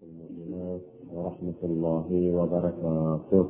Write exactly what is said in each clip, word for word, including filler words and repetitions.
المؤمنات ورحمة الله وبركاته.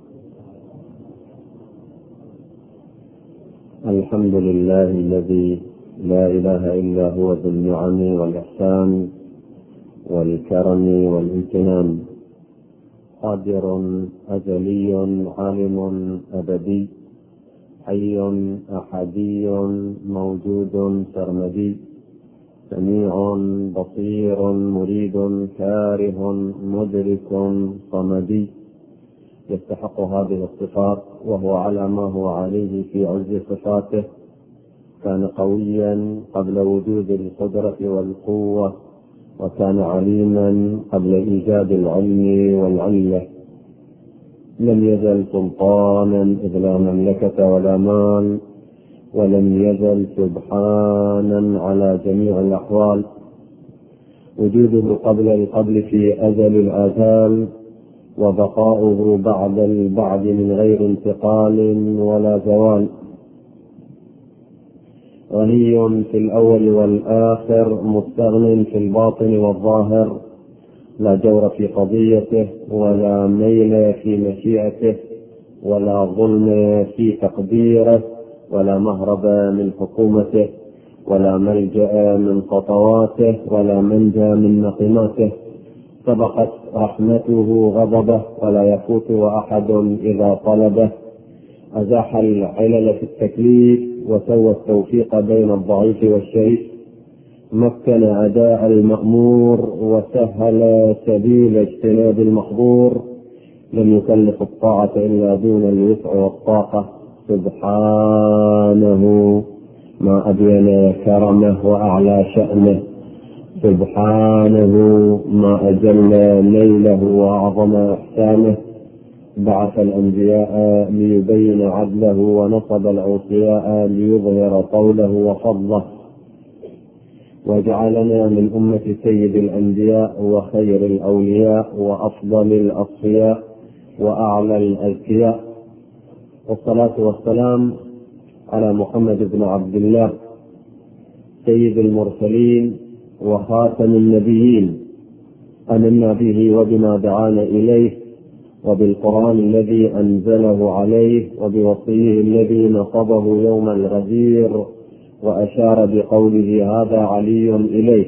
الحمد لله الذي لا إله إلا هو ذو النعم والإحسان والكرم والامتنان، قادر أزلي عالم أبدي، حي أحدي موجود سرمدي، سميع بصير مريد كاره مدرك صمدي، يستحق هذه الصفات وهو على ما هو عليه في عز صفاته. كان قويا قبل وجود القدرة والقوة، وكان عليما قبل إيجاد العلم والعلة. لم يزل سلطانا إذ لا مملكة ولا مال، ولم يزل سبحانا على جميع الأحوال. وجوده قبل القبل في أزل الآزال، وبقاؤه بعد البعد من غير انتقال ولا زوال. غني في الأول والآخر، مستغن في الباطن والظاهر، لا جور في قضيته ولا ميل في مشيئته ولا ظلم في تقديره ولا مهرب من حكومته ولا ملجأ من خطواته ولا منجى من نقماته. سبقت رحمته غضبه ولا يفوت أحد إذا طلبه. أزاح العلل في التكليف وسوى التوفيق بين الضعيف والشريف. مكن أداء المأمور وسهل سبيل اجتناب المحظور. لم يكلف الطاعة إلا دون الوسع والطاقة. سبحانه ما أبين كرمه وأعلى شأنه. سبحانه ما أجل ليله وأعظم إحسانه. بعث الأنبياء ليبين عدله، ونصب الأوصياء ليظهر قوله وفضله. وجعلنا من أمة سيد الأنبياء وخير الأولياء وأفضل الأصفياء وأعلى الأذكياء. والصلاة والسلام على محمد بن عبد الله سيد المرسلين وخاتم النبيين. آمنا به وبما دعانا إليه، وبالقرآن الذي أنزله عليه، وبوصيه الذي نصبه يوم الغدير وأشار بقوله هذا علي إليه.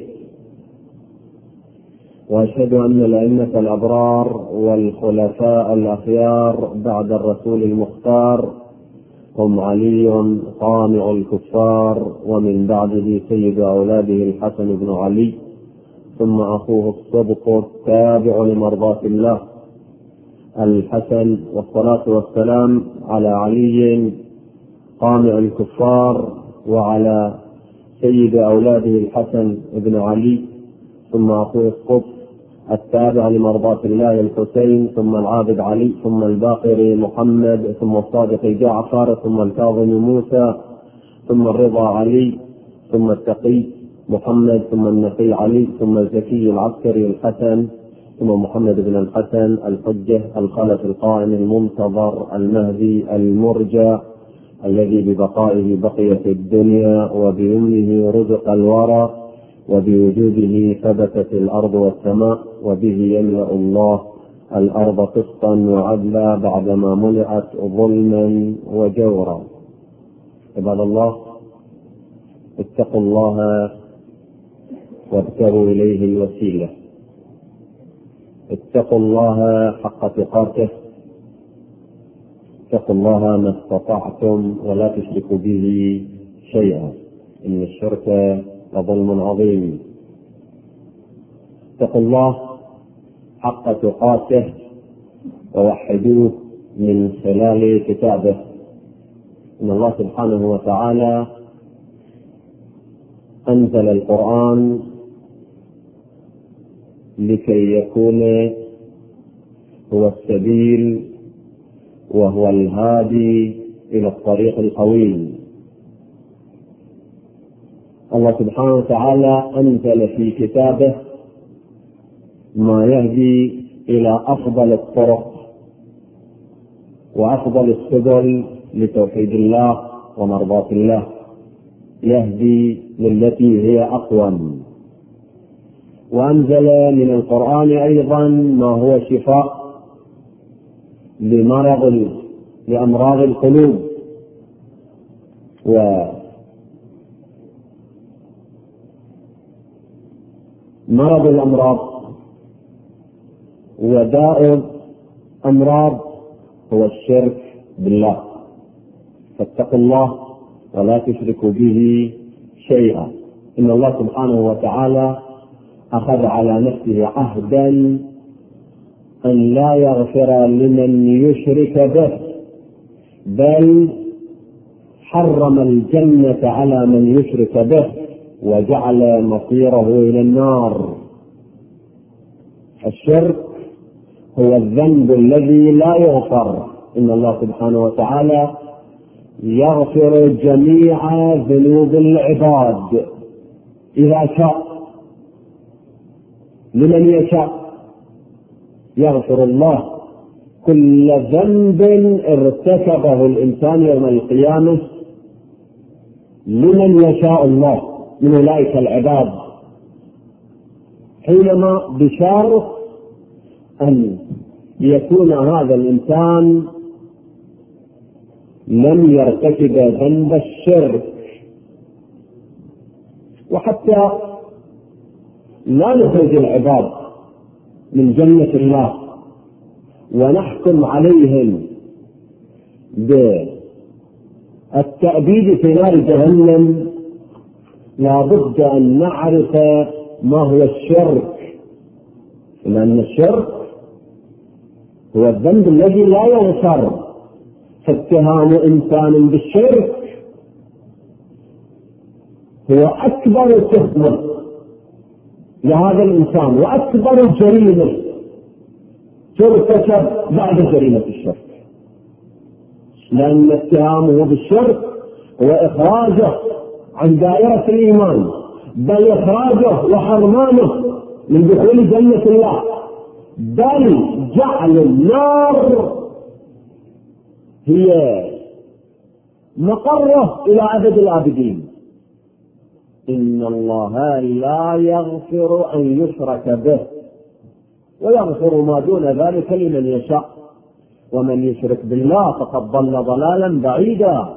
وأشهد أن الأئمة الأبرار والخلفاء الأخيار بعد الرسول المختار هم علي قامع الكفار، ومن بعده سيد أولاده الحسن بن علي، ثم أخوه الصدق التابع لمرضاة الله الحسن. والصلاة والسلام على علي قامع الكفار، وعلى سيد أولاده الحسن بن علي، ثم أخوه الصدق التابع لمرضاة الله الحسين، ثم العابد علي، ثم الباقر محمد، ثم الصادق جعفر، ثم الكاظم موسى، ثم الرضا علي، ثم التقي محمد، ثم النقي علي، ثم الزكي العسكري الحسن، ثم محمد بن الحسن الحجة الخلف القائم المنتظر المهدي المرجى الذي ببقائه بقيت الدنيا وبيمنه رزق الورى وبوجوده ثبتت الأرض والسماء، وبه يملأ الله الأرض قسطا وعدلا بعدما ملئت ظلما وجورا. عباد الله، اتقوا الله وابتغوا إليه الوسيلة. اتقوا الله حق تقاته. اتقوا الله ما استطعتم ولا تشركوا به شيئا، إن الشرك لظلم عظيم. اتقوا الله حق تقاته ووحدوه من خلال كتابه. إن الله سبحانه وتعالى أنزل القرآن لكي يكون هو السبيل وهو الهادي إلى الطريق القويم. الله سبحانه وتعالى أنزل في كتابه ما يهدي إلى أفضل الطرق وأفضل السبل لتوحيد الله ومرضاة الله، يهدي للتي هي أقوم. وأنزل من القرآن أيضا ما هو شفاء لمرض لأمراض القلوب. ومرض الأمراض وداء أمراض هو الشرك بالله، فاتقوا الله ولا تشركوا به شيئا. إن الله سبحانه وتعالى أخذ على نفسه عهدا أن لا يغفر لمن يشرك به، بل حرم الجنة على من يشرك به وجعل مصيره إلى النار. الشرك هو الذنب الذي لا يغفر. إن الله سبحانه وتعالى يغفر جميع ذنوب العباد إذا شاء لمن يشاء. يغفر الله كل ذنب ارتكبه الإنسان يوم القيامة لمن يشاء الله من أولئك العباد، حينما بشرط أن يكون هذا الإنسان لم يرتكب ذنب الشرك. وحتى لا نخرج العباد من جنة الله ونحكم عليهم بالتأبيد في نار جهنم، لا بد أن نعرف ما هو الشرك، لأن الشرك هو الذنب الذي لا يغفر. فاتهام إنسان بالشرك هو أكبر تهمة لهذا الإنسان وأكبر جريمة ترتكب بعد جريمة الشرك، لأن اتهامه بالشرك هو إخراجه عن دائرة الإيمان، بل إخراجه وحرمانه من دخول جنة الله، بل جعل النار هي مقره إلى أبد الآبدين. إن الله لا يغفر أن يشرك به ويغفر ما دون ذلك لمن يشاء، ومن يشرك بالله فقد ضل ضلالا بعيدا.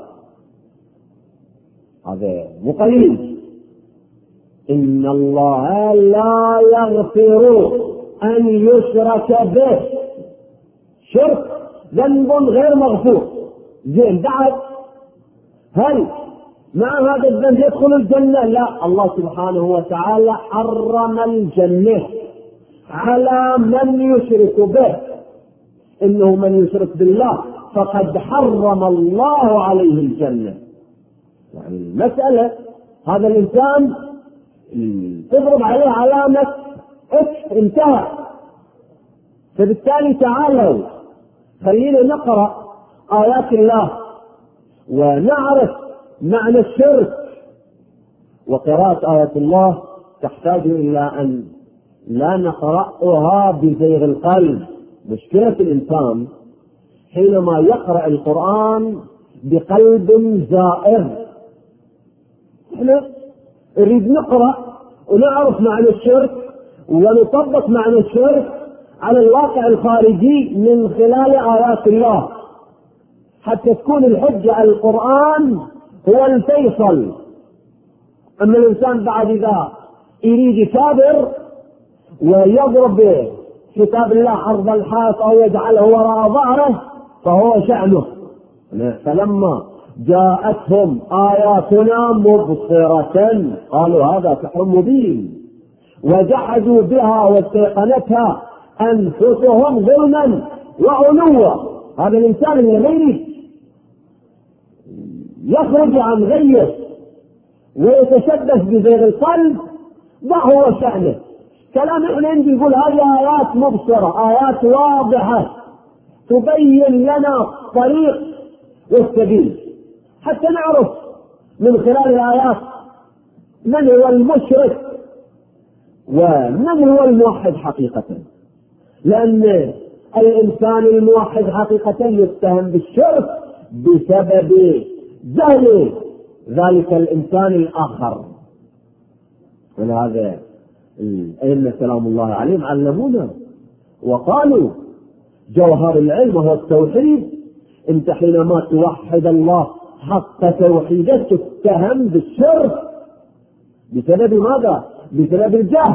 هذا مقيد. إن الله لا يغفر أن يشرك به، شرك ذنب غير مغفور. زين، بعد هل مع هذا الذنب يدخل الجنة؟ لا، الله سبحانه وتعالى حرم الجنة على من يشرك به. إنه من يشرك بالله فقد حرم الله عليه الجنة. يعني المسألة هذا الإنسان تضرب عليه علامة اكس، انتهى. فبالتالي تعالوا خلينا نقرأ آيات الله ونعرف معنى الشرك. وقراءة آيات الله تحتاج إلى أن لا نقرأها بزيغ القلب. مشكلة الإنسان حينما يقرأ القرآن بقلب زائر. احنا نريد نقرأ ونعرف معنى الشرك ونطبق معنى الشرك على الواقع الخارجي من خلال آيات الله، حتى تكون الحجة على القرآن هو الفيصل. أما الإنسان بعد إذا يريد يكابر ويضرب كتاب الله عرض الحائط أو يجعله وراء ظهره فهو شأنه. فلما جاءتهم آياتنا مبصرة قالوا هذا سحر مبين وجحدوا بها واستيقنتها أنفسهم ظلما وعلوا. هذا الإنسان اللي ما يريد يخرج عن غيه ويتشبث بزيغ القلب ما هو شأنه. كلام احنا عندي يقول هذه آيات مبصرة، آيات واضحة تبين لنا طريق والسبيل، حتى نعرف من خلال الآيات من هو المشرك ومن هو الموحد حقيقة. لأن الإنسان الموحد حقيقة يتهم بالشرك بسبب جهل ذلك الإنسان الآخر. ولهذا الأئمة سلام الله عليهم علمونا وقالوا جوهر العلم هو التوحيد. انت حينما توحد الله حق توحيده تتهم بالشرك بسبب ماذا؟ بسبب الجهل،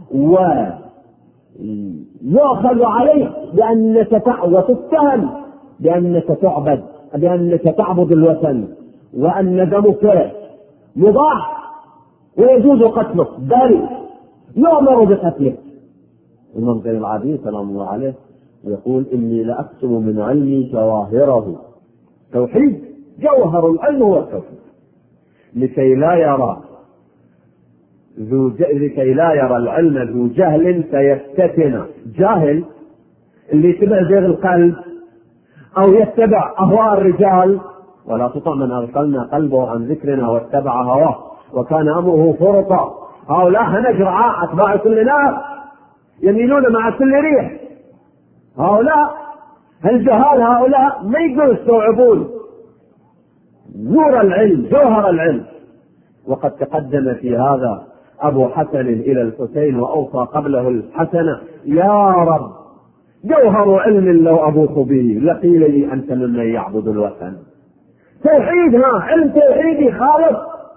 ويؤخذ عليك بأنك وتتهم بأنك تعبد بأنك تعبد الوثن، وأن دمك مباح ويجوز قتلك، بل يؤمر بقتلك. الإمام زين العابدين سلام الله عليه يقول إني لأكتب من علمي جواهره. توحيد جوهر العلم هو التوحيد، لكي لا يرى ذو ج... لكي لا يرى العلم ذو جهل فيفتتن. جاهل اللي يتبع زيغ القلب أو يتبع أهواء الرجال، ولا تطع من أغفلنا قلبه عن ذكرنا واتبع هواه وكان أمره فرطا. هؤلاء هنجرعاء أتباع كل نار يميلون مع كل ريح. هؤلاء الجهال هؤلاء ما يقدروا يستوعبون نور العلم جوهر العلم. وقد تقدم في هذا أبو حسن إلى الحسين وأوصى قبله الحسن: يا رب جوهر علم لو أبوح به لقيل لي أنت ممن يعبد الوثن. توحيدها علم توحيدي خالص.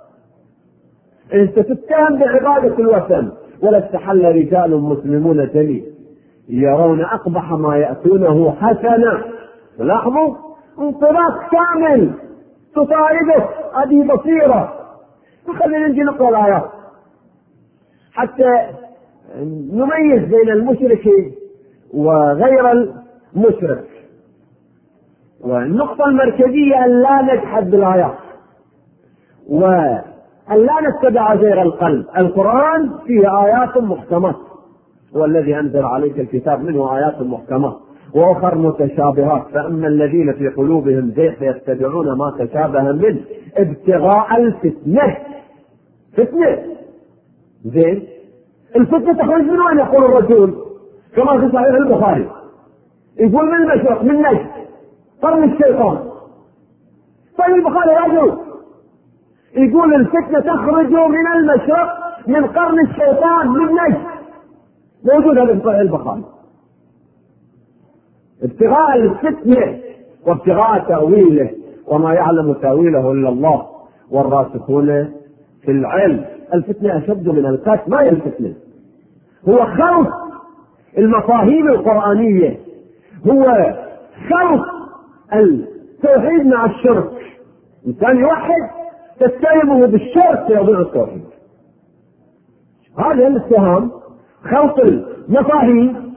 أنت تتهم بعبادة الوثن. ولا استحل رجال مسلمون جلي يرون أقبح ما يأتونه حسنا. لاحظوا انطلاق كامل تطاردك، هذه بصيرة. فخلينا نجي نقرأ الآيات حتى نميز بين المشرك وغير المشرك. والنقطة المركزية أن لا نجحد بالآيات وأن لا نتبع غير القلب. القرآن فيه آيات محكمات، والذي أنزل عليك الكتاب منه آيات محكمات وأخر متشابهات، فأما الذين في قلوبهم زيغ فيتبعون ما تشابه منه ابتغاء الفتنة. فتنة زين، الفتنة تخرج من وين؟ يقول الرسول كما في صحيح البخاري، يقول من المشرق من نجد قرن الشيطان. صحيح البخاري رجل يقول الفتنة تخرج من المشرق من قرن الشيطان من نجد. موجود هذا في صحيح البخاري. ابتغاء الفتنة وابتغاء تأويله وما يعلم تأويله إلا الله والراسخون في العلم. الفتنة أشد من القتل. ما هي الفتنة؟ هو خلط المفاهيم القرآنية، هو خلط التوحيد مع الشرك. إنسان يوحد تتهمه بالشرك يضيع التوحيد. هذا الاتهام خلط المفاهيم.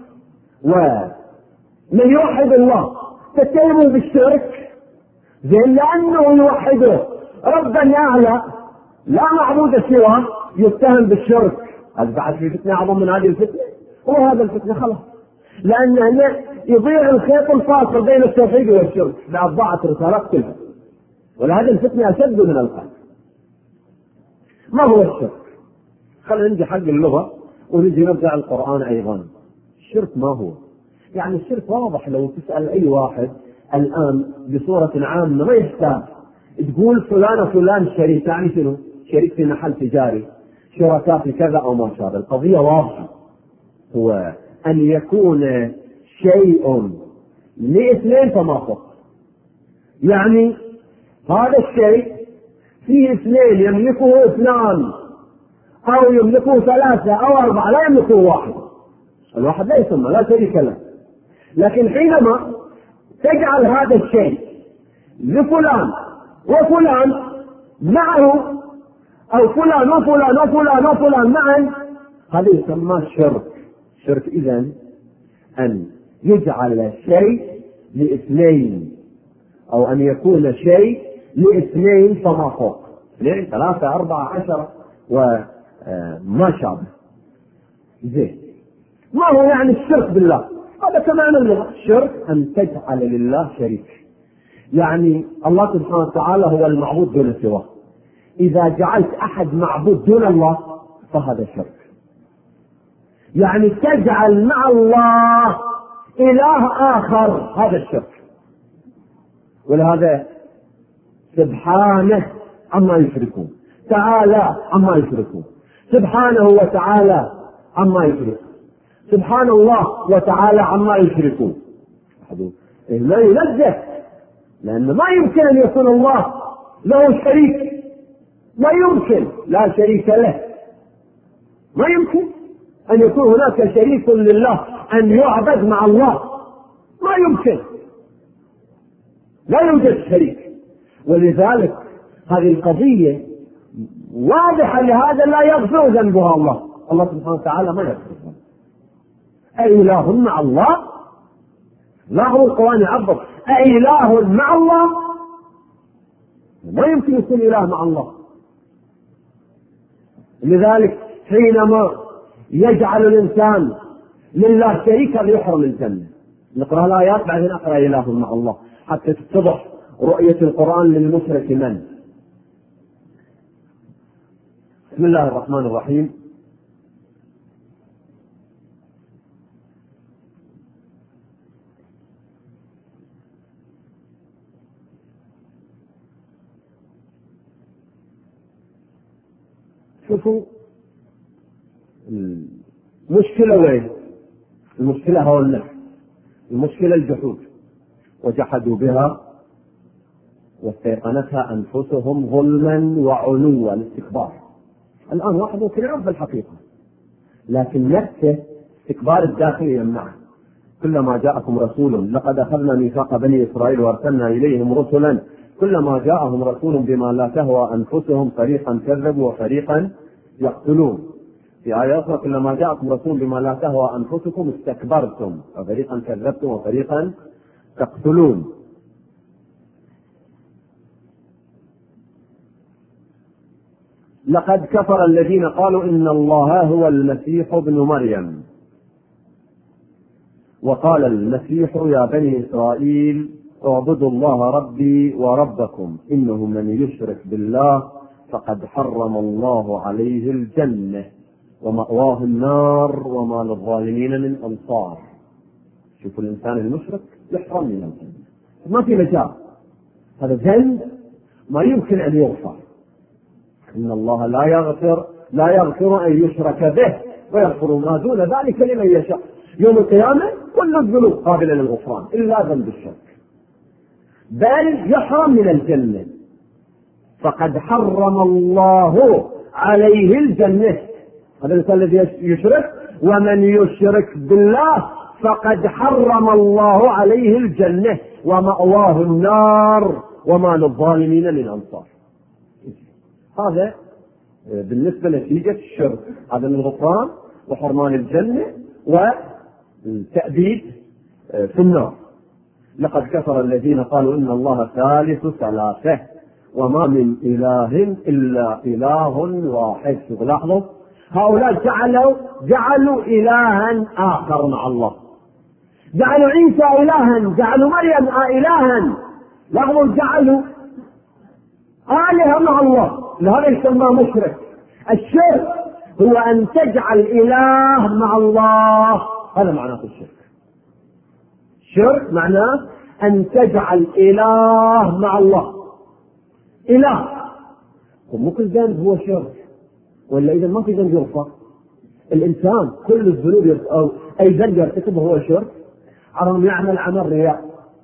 ومن يوحد الله تتهمه بالشرك زين لأنه يوحده ربا أعلى لا معبود سواه يتهم بالشرك. هذا بعد في فتنة أعظم من هذه الفتنة. وهذا الفتنة خلاص، لأن هنا يضيع الخيط الفاصل بين التوحيد والشرك. بعد ضاعت الرسالات كلها. ولهذه الفتنة أشد من القتل. ما هو الشرك؟ خلينا نجي حق اللغة ونجي نرجع القرآن أيضا. الشرك ما هو؟ يعني الشرك واضح، لو تسأل أي واحد الآن بصورة عامة ما يحتاج تقول فلان فلان شريك، يعني شنو؟ شريك في محل تجاري، شركاء في كذا أو ما شابه. القضية واضحة، هو أن يكون شيء لاثنين فما فوق. يعني هذا الشيء فيه اثنين يملكه اثنان أو يملكه ثلاثة أو أربعة، لا يملكه واحد. الواحد لا يسمى لا شريك له. لكن حينما تجعل هذا الشيء لفلان وفلان معه، أو فلان وفلان وفلان وفلان معا، هذا يسمى شرك. شرك إذن أن يجعل شيء لاثنين، أو أن يكون شيء لاثنين فما فوق، اثنين ثلاثة أربعة عشرة وما شابه. زين، ما هو يعني الشرك بالله؟ هذا كمان اللغة. الشرك أن تجعل لله شريك، يعني الله سبحانه وتعالى هو المعبود دون سواه. إذا جعلت أحد معبود دون الله فهذا شرك. يعني تجعل مع الله إله آخر، هذا الشرك. ولهذا سبحانه عما يشركون، تعالى عما يشركون. سبحانه وتعالى عما يشرك، سبحان الله وتعالى عما يشركون. لا ينزه، لأن ما يمكن أن يكون الله له شريك، ما يمكن، لا شريك له، ما يمكن أن يكون هناك شريك لله أن يعبد مع الله، ما يمكن، لا يوجد شريك. ولذلك هذه القضية واضحة، لهذا لا يغفر ذنبها الله، الله سبحانه وتعالى ما يغفر. أإله مع الله؟ لا هو القرآن يعبر أإله مع الله؟ ما يمكن يكون إله مع الله. لذلك حينما يجعل الإنسان لله شريكا يحرم الجنة. نقرأ الآيات بعدين أقرأ إله مع الله حتى تتضح رؤية القرآن للمشرك من. بسم الله الرحمن الرحيم. شوفوا المشكلة وين؟ المشكلة هو النفس، المشكلة الجحود، وجحدوا بها واستيقنتها أنفسهم ظلما وعلوا، الاستكبار. الآن واحد ممكن يعرف الحقيقة لكن نفسه استكبار الداخل يمنعه. كلما جاءكم رسول، لقد أخذنا ميثاق بني إسرائيل وأرسلنا إليهم رسلا، كلما جاءهم رسول بما لا تهوى أنفسهم فريقا كذبوا وفريقا يقتلون. في آية أخرى كلما جاءكم رسول بما لا تهوى أنفسكم استكبرتم وفريقا كذبتم وفريقا تقتلون. لقد كفر الذين قالوا إن الله هو المسيح ابن مريم، وقال المسيح يا بني إسرائيل اعبدوا الله ربي وربكم إنه من يشرك بالله فقد حرم الله عليه الجنة ومأواه النار وما للظالمين من أنصار. شوفوا الإنسان المشرك يحرم من الجنة، ما في مجال، هذا ذنب ما يمكن أن يغفر. إن الله لا يغفر لا يغفر أن يشرك به ويغفر ما دون ذلك لمن يشاء. يوم القيامة كل الذنوب قابلة للغفران إلا ذنب الشرك، بل يحرم من الجنة. فقد حرم الله عليه الجنة، هذا الإنسان الذي يشرك، ومن يشرك بالله فقد حرم الله عليه الجنة ومأواه النار وما للظالمين من أنصار. هذا بالنسبة لنتيجة الشرك، هذا من الغفران وحرمان الجنة والتأبيد في النار. لقد كفر الذين قالوا إن الله ثالث ثلاثة وما من إله إلا إله واحد. لاحظوا هؤلاء جعلوا جعلوا إلها آخر مع الله، جعلوا عيسى إلها، جعلوا مريم إلها. لاحظوا جعلوا آلهة مع الله، لهذا يسمى مشرك. الشرك هو أن تجعل إله مع الله، هذا معناه الشرك. الشرك معناه أن تجعل إله مع الله، إله. ومو كل ذنب هو شرك، ولا إذا ما في ذنب يغفر. الإنسان كل الذنوب أو أي ذنب يرتكبه هو شرك. عرم يعمل عمل رياء،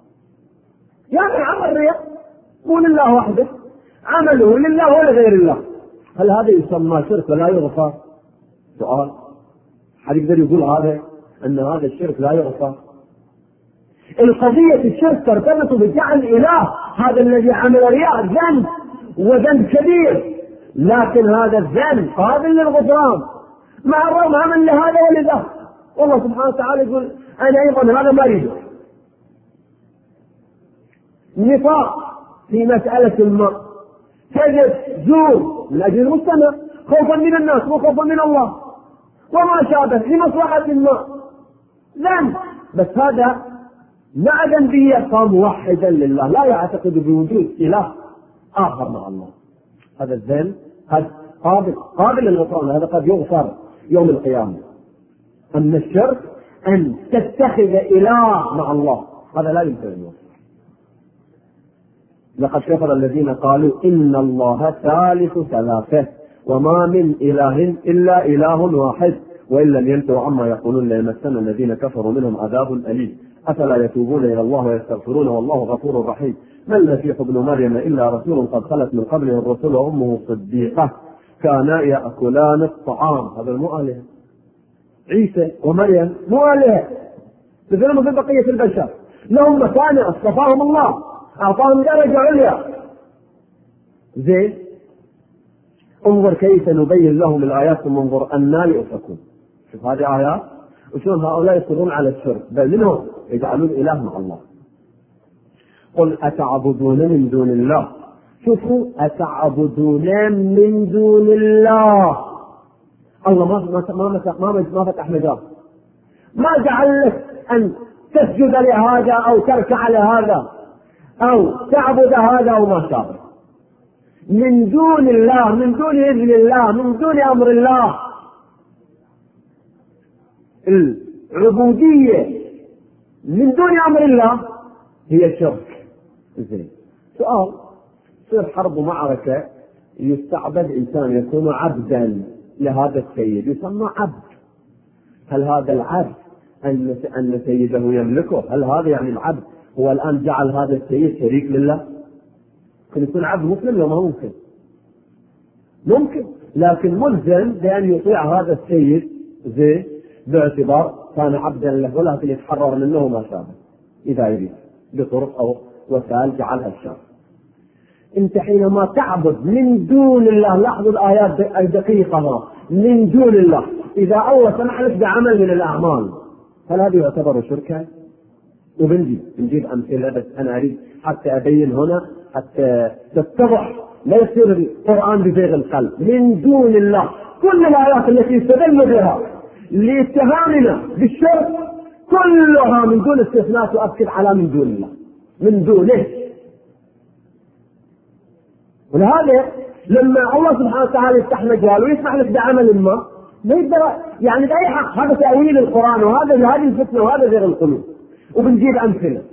يعمل عمل رياء مو لله وحده، عمله لله ولا غير الله، هل هذا يسمى شرك ولا يغفر؟ سؤال، حد يقدر يقول هذا أن هذا الشرك لا يغفر؟ القضية الشرك ترتبط بجعل إله، هذا الذي عمل رياء ذنب وذنب كبير، لكن هذا الذنب قابل للغفران، مع الرغم عمل لهذا ولذا. والله سبحانه وتعالى يقول أنا أيضا هذا ما يجوز. نفاق في مسألة الماء، كذب، زور من أجل المجتمع، خوفا من الناس وخوفا من الله وما شابه لمصلحة الماء، ذنب، بس هذا مع ذنبه موحدا لله، لا يعتقد بوجود إله آخر مع الله. هذا الذنب هذا قابل قابل للغفران، هذا قد يغفر يوم القيامة. أما الشرك أن تتخذ إله مع الله، هذا لا يمكن أن يغفر. لقد كفر الذين قالوا إن الله ثالث ثلاثة وما من إله إلا إله واحد وإن لم ينتهوا عما يقولون ليمسن الذين كفروا منهم عذاب أليم أفلا يتوبون إلى الله ويستغفرون والله غفور رحيم ما المسيح ابن مريم إلا رسول قد خلت من قبله الرسل وأمه صديقة كانا يأكلان الطعام. هذا مو آلهة. عيسى ومريم مو آلهة مثل مثل بقية البشر، لهم مكانة اصطفاهم الله أعطاهم درجة عليا. زين، انظر كيف نبين لهم الآيات ثم انظر أننا يؤفكون. شوف هذه آيات وشون هؤلاء يصرون على الشرك، بل منهم يجعلون إله مع الله. قل أتعبدون من دون الله. شوفوا، أتعبدون من دون الله. الله ما ما ما ما, ما فتح مجال، ما جعل لك أن تسجد لهذا أو تركع لهذا أو تعبد هذا أو ما شابه. من دون الله، من دون إذن الله، من دون أمر الله. العبودية من دون أمر الله هي شرك. زين، سؤال، تصير حرب ومعركة يستعبد إنسان يكون عبدا لهذا السيد يسمى عبد. هل هذا العبد أن أن سيده يملكه؟ هل هذا يعني العبد هو الآن جعل هذا السيد شريك لله؟ ممكن يكون عبد مسلم لو ما ممكن ممكن لكن ملزم بأن يطيع هذا السيد زين باعتبار كان عبدا له، ولكن يتحرر منه ما شابه إذا يريد بطرق أو وسائل جعلها الشر. أنت حينما تعبد من دون الله، لاحظوا الآيات الدقيقة، من دون الله، إذا الله سمح لك بعمل من الأعمال هل هذا يعتبر شركا؟ وبنجيب بنجيب أمثلة، بس أنا أريد حتى أبين هنا حتى تتضح لا يصير القرآن بزيغ القلب. من دون الله، كل الآيات التي استدل بها لاتهامنا بالشرك كلها من دون استثناء تؤكد على من دون الله، من دونه. ولهذا لما الله سبحانه وتعالى يفتح مجال ويسمح لك بعمل ما ما يقدر يعني بأي حق، هذا تأويل القرآن وهذا هذه الفتنة وهذا زيغ القلوب. وبنجيب أمثلة.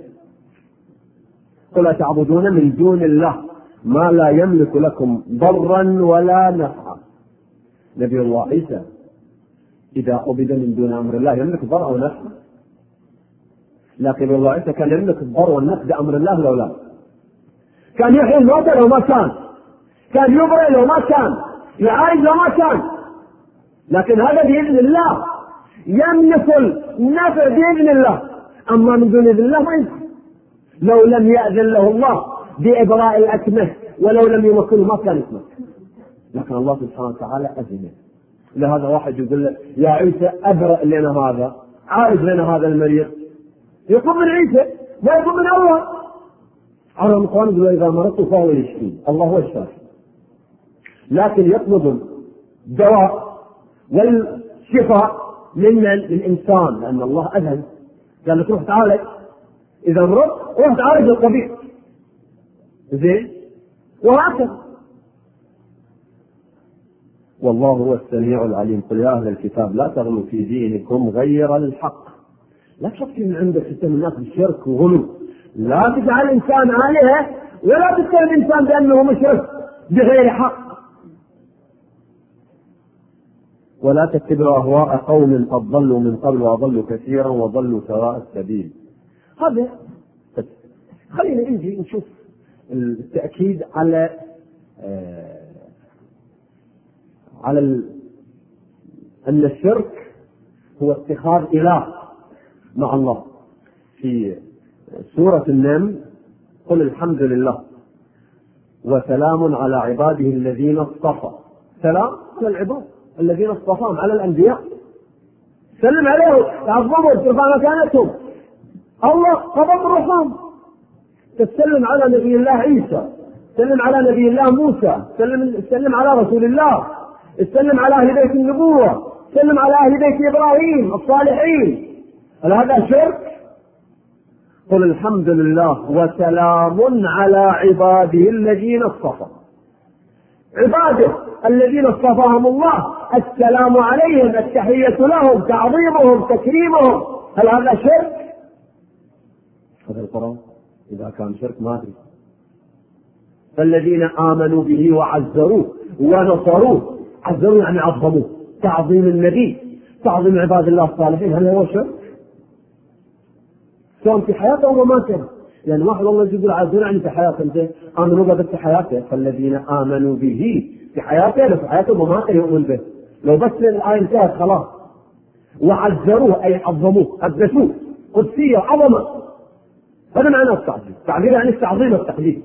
قل تعبدون من دون الله ما لا يملك لكم ضرا ولا نفعا. نبي الله عيسى إذا عبد من دون أمر الله يملك ضرا ونفعا، لكن نبي الله عيسى كان يملك الضر والنفع بأمر الله لو لا. كان يحيي الموتى لو ما كان، كان يبرئ لو ما كان، يعالج لو ما كان، لكن هذا بإذن الله. يملك النفع بإذن الله، أما من دون إذن الله ما يمكن. لو لم يأذن له الله بإبراء الأكمه ولو لم يمكنه ما كان يتمكن، لكن الله سبحانه وتعالى أذن. لهذا واحد يقول له يا عيسى أبرأ لنا هذا، عالج لنا هذا المريض، يقوم من عيسى ما يقوم من الله. على القرآن يقول إذا مرضت فهو يشفي، الله هو الشافي، لكن يطلب الدواء والشفاء من الإنسان لأن الله أذن. قال لك روح تعالج، إذا مرضت روح تعالج الطبيب. زين، وهكذا. والله هو السميع العليم. قل يا أهل الكتاب لا تغلوا في دينكم غير الحق. لا تفكر من عندك تتهم الناس بالشرك وغلو، لا تجعل الإنسان آلهة ولا تتهم الإنسان بأنه مشرك بغير حق. ولا تتبعوا أهواء قوم قد ضلوا من قبل وأضلوا كثيرا وضلوا سواء السبيل. هذا خلينا نجي نشوف التأكيد على آه على أن الشرك هو اتخاذ إله مع الله. في سورة النمل قل الحمد لله وسلام على عباده الذين اصطفى. سلام على العباد الذين اصطفاهم على الأنبياء، سلم عليهم تعظمهم ترفع مكانتهم. الله قبض روحهم. تسلم على نبي الله عيسى، سلم على نبي الله موسى، سلم, سلم على رسول الله، سلم على أهل بيت النبوة، سلم على أهل بيت إبراهيم الصالحين. هل هذا شرك؟ قل الحمد لله وسلام على عباده الذين اصطفى. عباده الذين اصطفاهم الله السلام عليهم، التحية لهم، تعظيمهم، تكريمهم. هل هذا شرك؟ هذا القرآن إذا كان شرك ما أدري. فالذين آمنوا به وعزروه ونصروه، عزروه يعني عظموه، تعظيم النبي، تعظيم عباد الله الصالحين هل هو شرك؟ سواء في حياته أو مماته. يعني واحد والله يقول عايزين يعني في حياته انت آمنوا به في حياته، فالذين آمنوا به في حياته في حياته ومماته يؤمن به. لو بس الآية انتهت خلاص. وعزروه أي عظموه قدسوه قدسية عظمة، هذا معنى التعظيم. التعظيم يعني التعظيم والتقديس.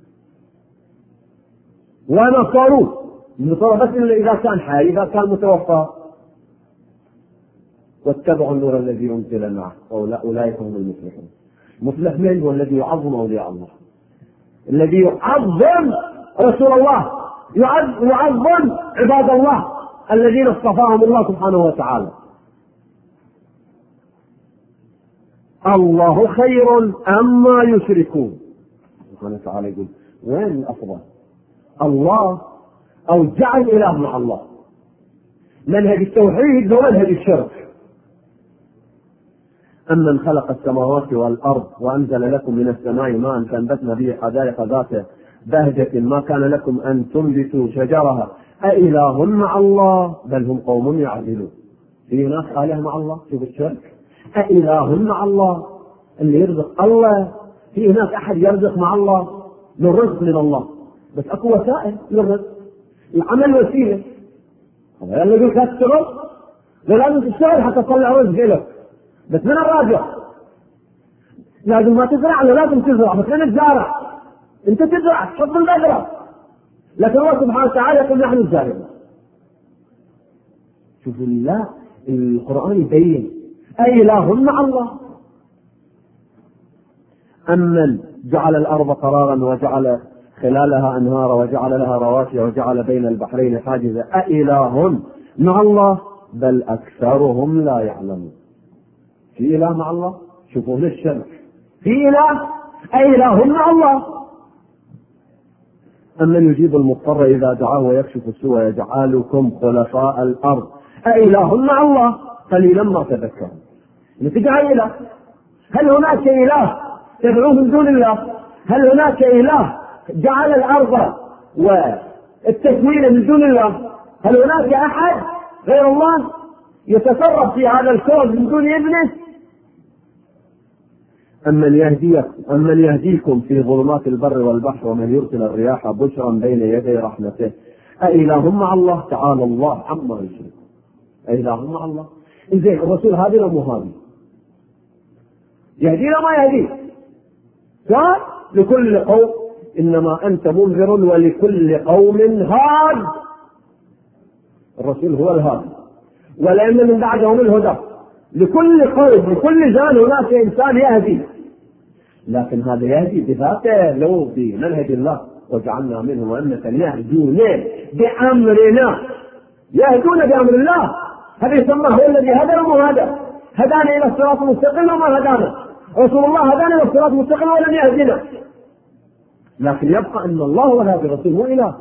ونصروه النصارى بس إذا كان حي، إذا كان متوفى. واتبعوا النور الذي أنزل معه وأولئك هم المفلحون. مفلح من هو؟ الذي يعظم أولياء الله، الذي يعظم رسول الله، يعظم عباد الله الذين اصطفاهم الله سبحانه وتعالى. الله خير أما يشركون. سبحانه وتعالى يقول وين الأفضل؟ الله أو جعل إله مع الله، منهج التوحيد ومنهج الشرك. أمن خلق السماوات والأرض وأنزل لكم من السماء ماء فأنبتنا به حدائق ذات بهجة ما كان لكم أن تنبتوا شجرها أإله مع الله بل هم قوم يعدلون. في ناس آلهة مع الله، شوف الشرك. أإله مع الله اللي يرزق الله، في هناك أحد يرزق مع الله؟ للرزق من الله، بس أكو وسائل للرزق، العمل وسيلة. هذا اللي يقول لك تشتغل، لازم تشتغل حتى تطلع رزق لك، بس من الراجع لازم ما تزرع، لازم تزرع، بس من الزارع انت تزرع تحط البذرة، لكن الله سبحانه وتعالى يقول نحن الزارعون. شوف الله القرآن يبين أإله مع الله. أمن جعل الأرض قرارا وجعل خلالها أنهارا وجعل لها رواسي وجعل بين البحرين حاجزا أإله مع الله بل أكثرهم لا يعلمون. في إله مع الله؟ شوفوا للشرك في إله أإله مع الله. أمن يجيب المضطر إذا دعاه ويكشف السوء ويجعلكم خلفاء الأرض أإله مع الله قليلا ما تذكرون. نتجعل إله. هل هناك إله تدعوه من دون الله؟ هل هناك إله جعل الأرض والتكوين من دون الله؟ هل هناك أحد غير الله يتصرف في هذا الكون من دون إذنه؟ أمن يهديكم أمن يهديكم في ظلمات البر والبحر ومن يرسل الرياح بشرا بين يدي رحمته أإله مع الله تعالى الله عما يشركون. أإله مع الله. إذن الرسول هذه ولا مو هذه؟ يهدينا ما يهدي. قال لكل قوم إنما أنت منذر ولكل قوم هاد. الرسول هو الهادي ولأن من بعدهم الهدى. لكل قوم لكل زمان هناك إنسان يهدي، لكن هذا يهدي بذاته لو بمنهج الله وجعلنا منهم أمة يهدون بأمرنا، يهدون بأمر الله. هذا يسمى هو الذي هدى وهذا هدانا إلى الصراط المستقيم وما هدانا. رسول الله هدانا إلى الصراط المستقيم ولم يهدنا، لكن يبقى أن الله هو الهادي، الرسول هو إله.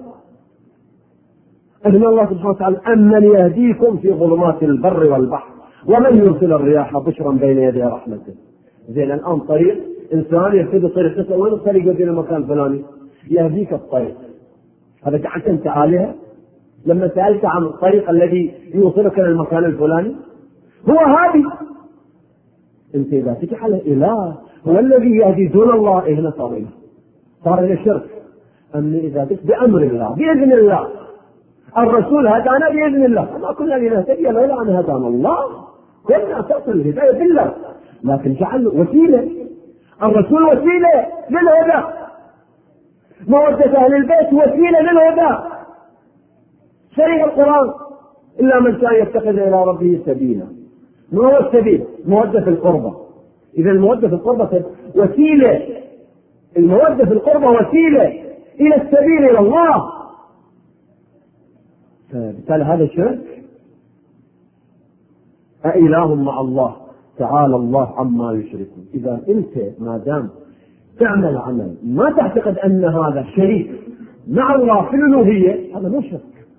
أن الله سبحانه وتعالى أمن يهديكم في ظلمات البر والبحر ومن يرسل الرياح بشرا بين يدي رحمته. زين الآن طريق إنسان يرتدي طريق، تسأل وين الطريق يودينا المكان الفلاني؟ يهديك الطريق. هذا جعلت أنت آلهة لما سألت عن الطريق الذي يوصلك إلى المكان الفلاني؟ هو هادي. أنت إذا تجعل إله هو الذي يهدي دون الله، هنا صار إله، صار إلى الشرك. أما إذا تجعل بأمر الله بإذن الله، الرسول هدانا بإذن الله، ما كنا لنهتدي لولا أن هدانا الله، كنا تصل الهداية بالله، لكن جعل وسيلة. الرسول وسيلة للهدى، مودة أهل البيت وسيلة للهدى. شريع القرآن إلا من كان يتخذ إلى ربه سبيلا. ما هو السبيل؟ مودة في القربة. إذا المودة في القربة وسيلة، المودة في القربة وسيلة إلى السبيل إلى الله. فبالتالي هذا الشرك. أإله مع الله تعالى الله عما يشركون. إذا أنت ما دام تعمل عمل ما تعتقد أن هذا شريك مع الله في الألوهية، هذا مو شرك.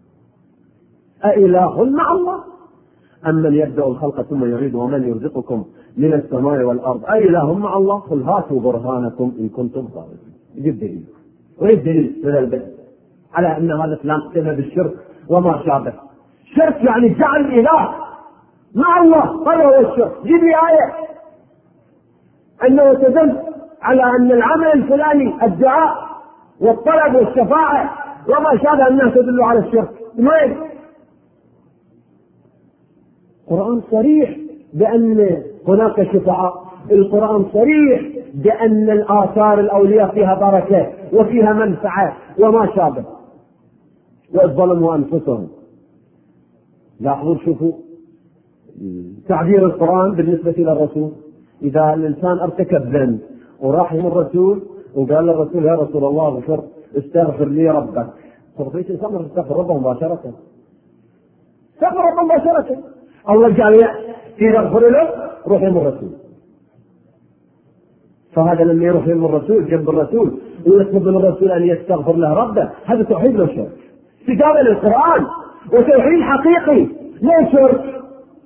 أإله مع الله. أمن يبدأ الخلق ثم يعيد ومن يرزقكم من السماء والأرض أإله مع الله قل هاتوا برهانكم إن كنتم صادقين. يجيب دليل ويجيب دليل من البدء على أن هذا الإسلام قتل بالشرك وما شابه. شرك يعني جعل إله مع الله، هذا هو الشرك. جيب لي آية أنه تدل على أن العمل الفلاني الدعاء والطلب والشفاعة وما شابه أنها تدل على الشرك. وين؟ القرآن صريح بأن هناك شفعاء، القرآن صريح بأن الآثار الأولياء فيها بركة وفيها منفعة وما شابه. وإذ ظلموا أنفسهم. لاحظوا شوفوا تعبير القرآن بالنسبة إلى الرسول. إذا الإنسان ارتكب ذنب وراح للرسول وقال للرسول يا رسول الله اغفر استغفر لي ربك، ترضيش الإنسان يستغفر ربه مباشرة؟ استغفر ربه مباشرة. الله قال يغفر له روح يم الرسول. فهذا لما يروح يم الرسول جنب الرسول ويطلب من الرسول أن يستغفر له ربه، هذا توحيد له شرك. استجابة للقرآن وتوحيد حقيقي لا شرك.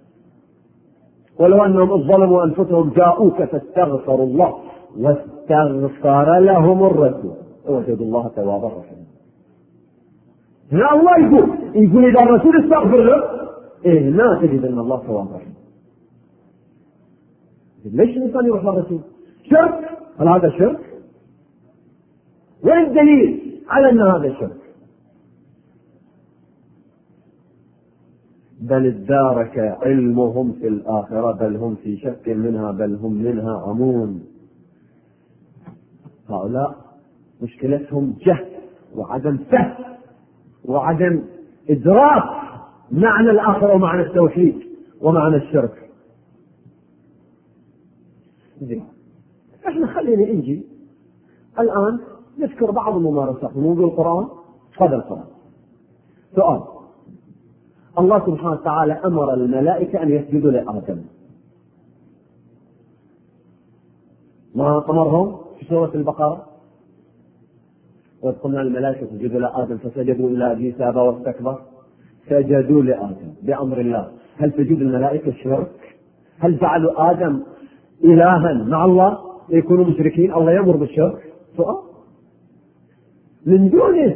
ولو أنهم ظلموا أنفسهم جاءوك فاستغفروا الله واستغفر لهم الرسول وجدوا الله توابا رحيما. هنا الله يقول يقول إذا الرسول استغفر له إيه لا تجد أن الله توابا رحيما. ليش الإنسان يروح للرسول؟ شرك. هل هذا شرك؟ وين الدليل على أن هذا شرك؟ بل ادارك علمهم في الآخرة بل هم في شك منها بل هم منها عمون. هؤلاء مشكلتهم جهل وعدم فهم وعدم إدراك معنى الآخرة ومعنى التوحيد ومعنى الشرك. زين، احنا خلينا نجي الآن نذكر بعض الممارسات من موضوع القرآن. هذا القرآن سؤال: الله سبحانه وتعالى أمر الملائكة أن يسجدوا لآدم، ما أمرهم في سورة البقرة؟ وإذ قلنا الملائكة اسجدوا لآدم فسجدوا إلا إبليس أبى واستكبر. سجدوا لآدم بأمر الله. هل سجود الملائكة شرك؟ هل جعلوا آدم إلها مع الله يكونوا مشركين؟ الله يأمر بالشرك؟ سؤال. من دونه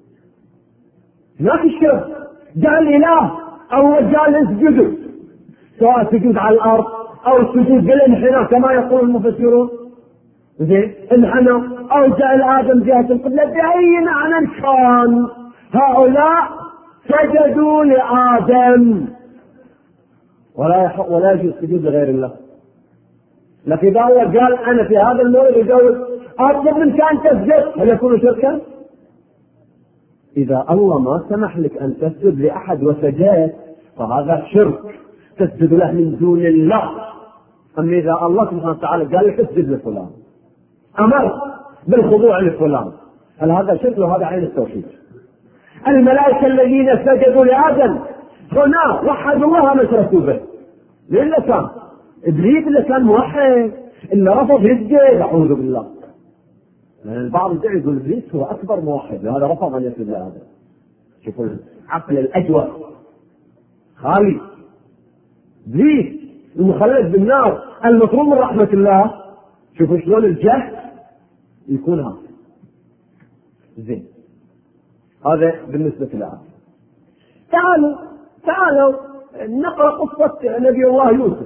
ما في الشرك. جعل إله أو جعل اسجدوا، سواء سجود على الأرض أو سجود بالانحناء كما يقول المفسرون. زين، انحنى أو جعل آدم جهة القبلة بأي معنى كان، هؤلاء سجدوا لآدم ولا يحق ولا يجوز سجود لغير الله. لكن إذا هو قال أنا في هذا الموضوع يجوز أطلب منك أن تسجد، هل يكون شركا؟ إذا الله ما سمح لك أن تسجد لأحد وسجدت فهذا شرك، تسجد له من دون الله. أما إذا الله سبحانه وتعالى قال لك اسجد لفلان، أمر بالخضوع لفلان، هل هذا شرك؟ وهذا عين التوحيد. الملائكة الذين سجدوا لآدم هنا وحدوا الله ما شركوا به. لأن كان إبليس اللي كان موحد اللي رفض يسجد، أعوذ بالله. لأن البعض يدعي يقول إبليس هو أكبر موحد لهذا رفض أن يسجد لآدم. شوفوا العقل الأجوف خالي. إبليس المخلد بالنار المطلوب من رحمة الله، شوفوا شلون الجهل يكون هذا. زين، هذا بالنسبة لآدم. تعالوا تعالوا نقرأ قصة نبي الله يوسف،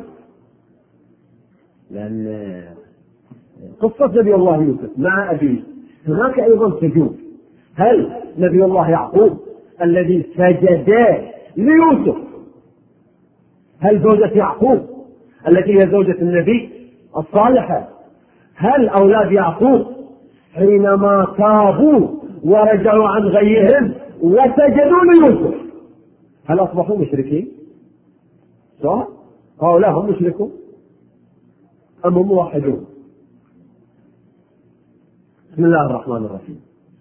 لأن قصة نبي الله يوسف مع أبيه هناك أيضا سجود. هل نبي الله يعقوب الذي سجد ليوسف، هل زوجة يعقوب التي هي زوجة النبي الصالحة، هل أولاد يعقوب حينما تابوا ورجعوا عن غيهم وسجدوا ليوسف هل أصبحوا مشركين؟ صح؟ هؤلاء هم مشركون أم هم موحدون؟ بسم الله الرحمن الرحيم.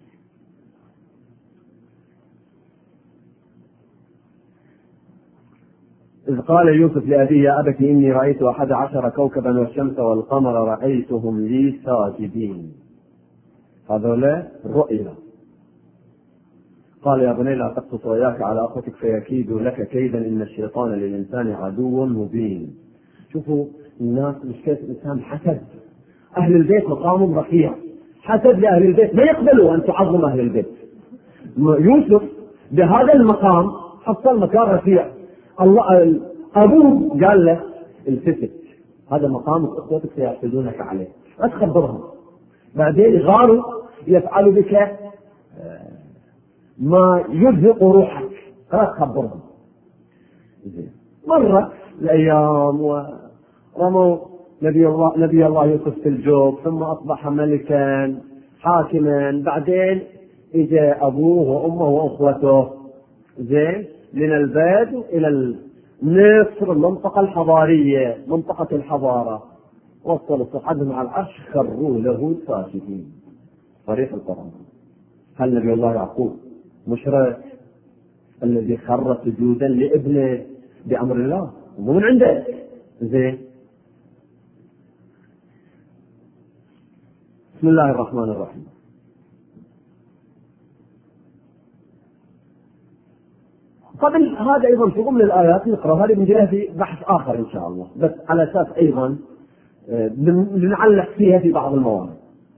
إذ قال يوسف لأبيه يا أبت إني رأيت أحد عشر كوكبا والشمس والقمر رأيتهم لي ساجدين. هذولا رؤيا. قال يا بني لا تقصص رؤياك على أخوتك فيكيد لك كيدا إن الشيطان للإنسان عدو مبين. شوفوا الناس مشكلة الإنسان حسد. أهل البيت مقامهم رفيع، حسد لأهل البيت، ما يقبلوا أن تعظم أهل البيت. يوسف بهذا المقام حصل مكان رفيع. الله أبوه قال له التفت، هذا مقام أخوتك سيعتدونك عليه، لا تخبرهم، بعدين غاروا يفعلوا بك ما يزهق روحك، لا تخبرهم. مرت الأيام ورموا نبي الله نبي الله يوسف في الجوب، ثم أصبح ملكا حاكما، بعدين إجى أبوه وأمه وأخوته زين من البيت إلى مصر، المنطقة الحضارية، منطقة الحضارة، وصلوا صعدهم على العرش خروا له ساجدين. صريح القرآن. هل نبي الله يعقوب مشرك الذي خر سجودا لابنه بأمر الله مو من عنده؟ زين. بسم الله الرحمن الرحيم. قبل هذا أيضا في ضمن الآيات نقرأ، هذه بنجيها في بحث آخر إن شاء الله، بس على أساس أيضا لنعلق فيها في بعض المواضع.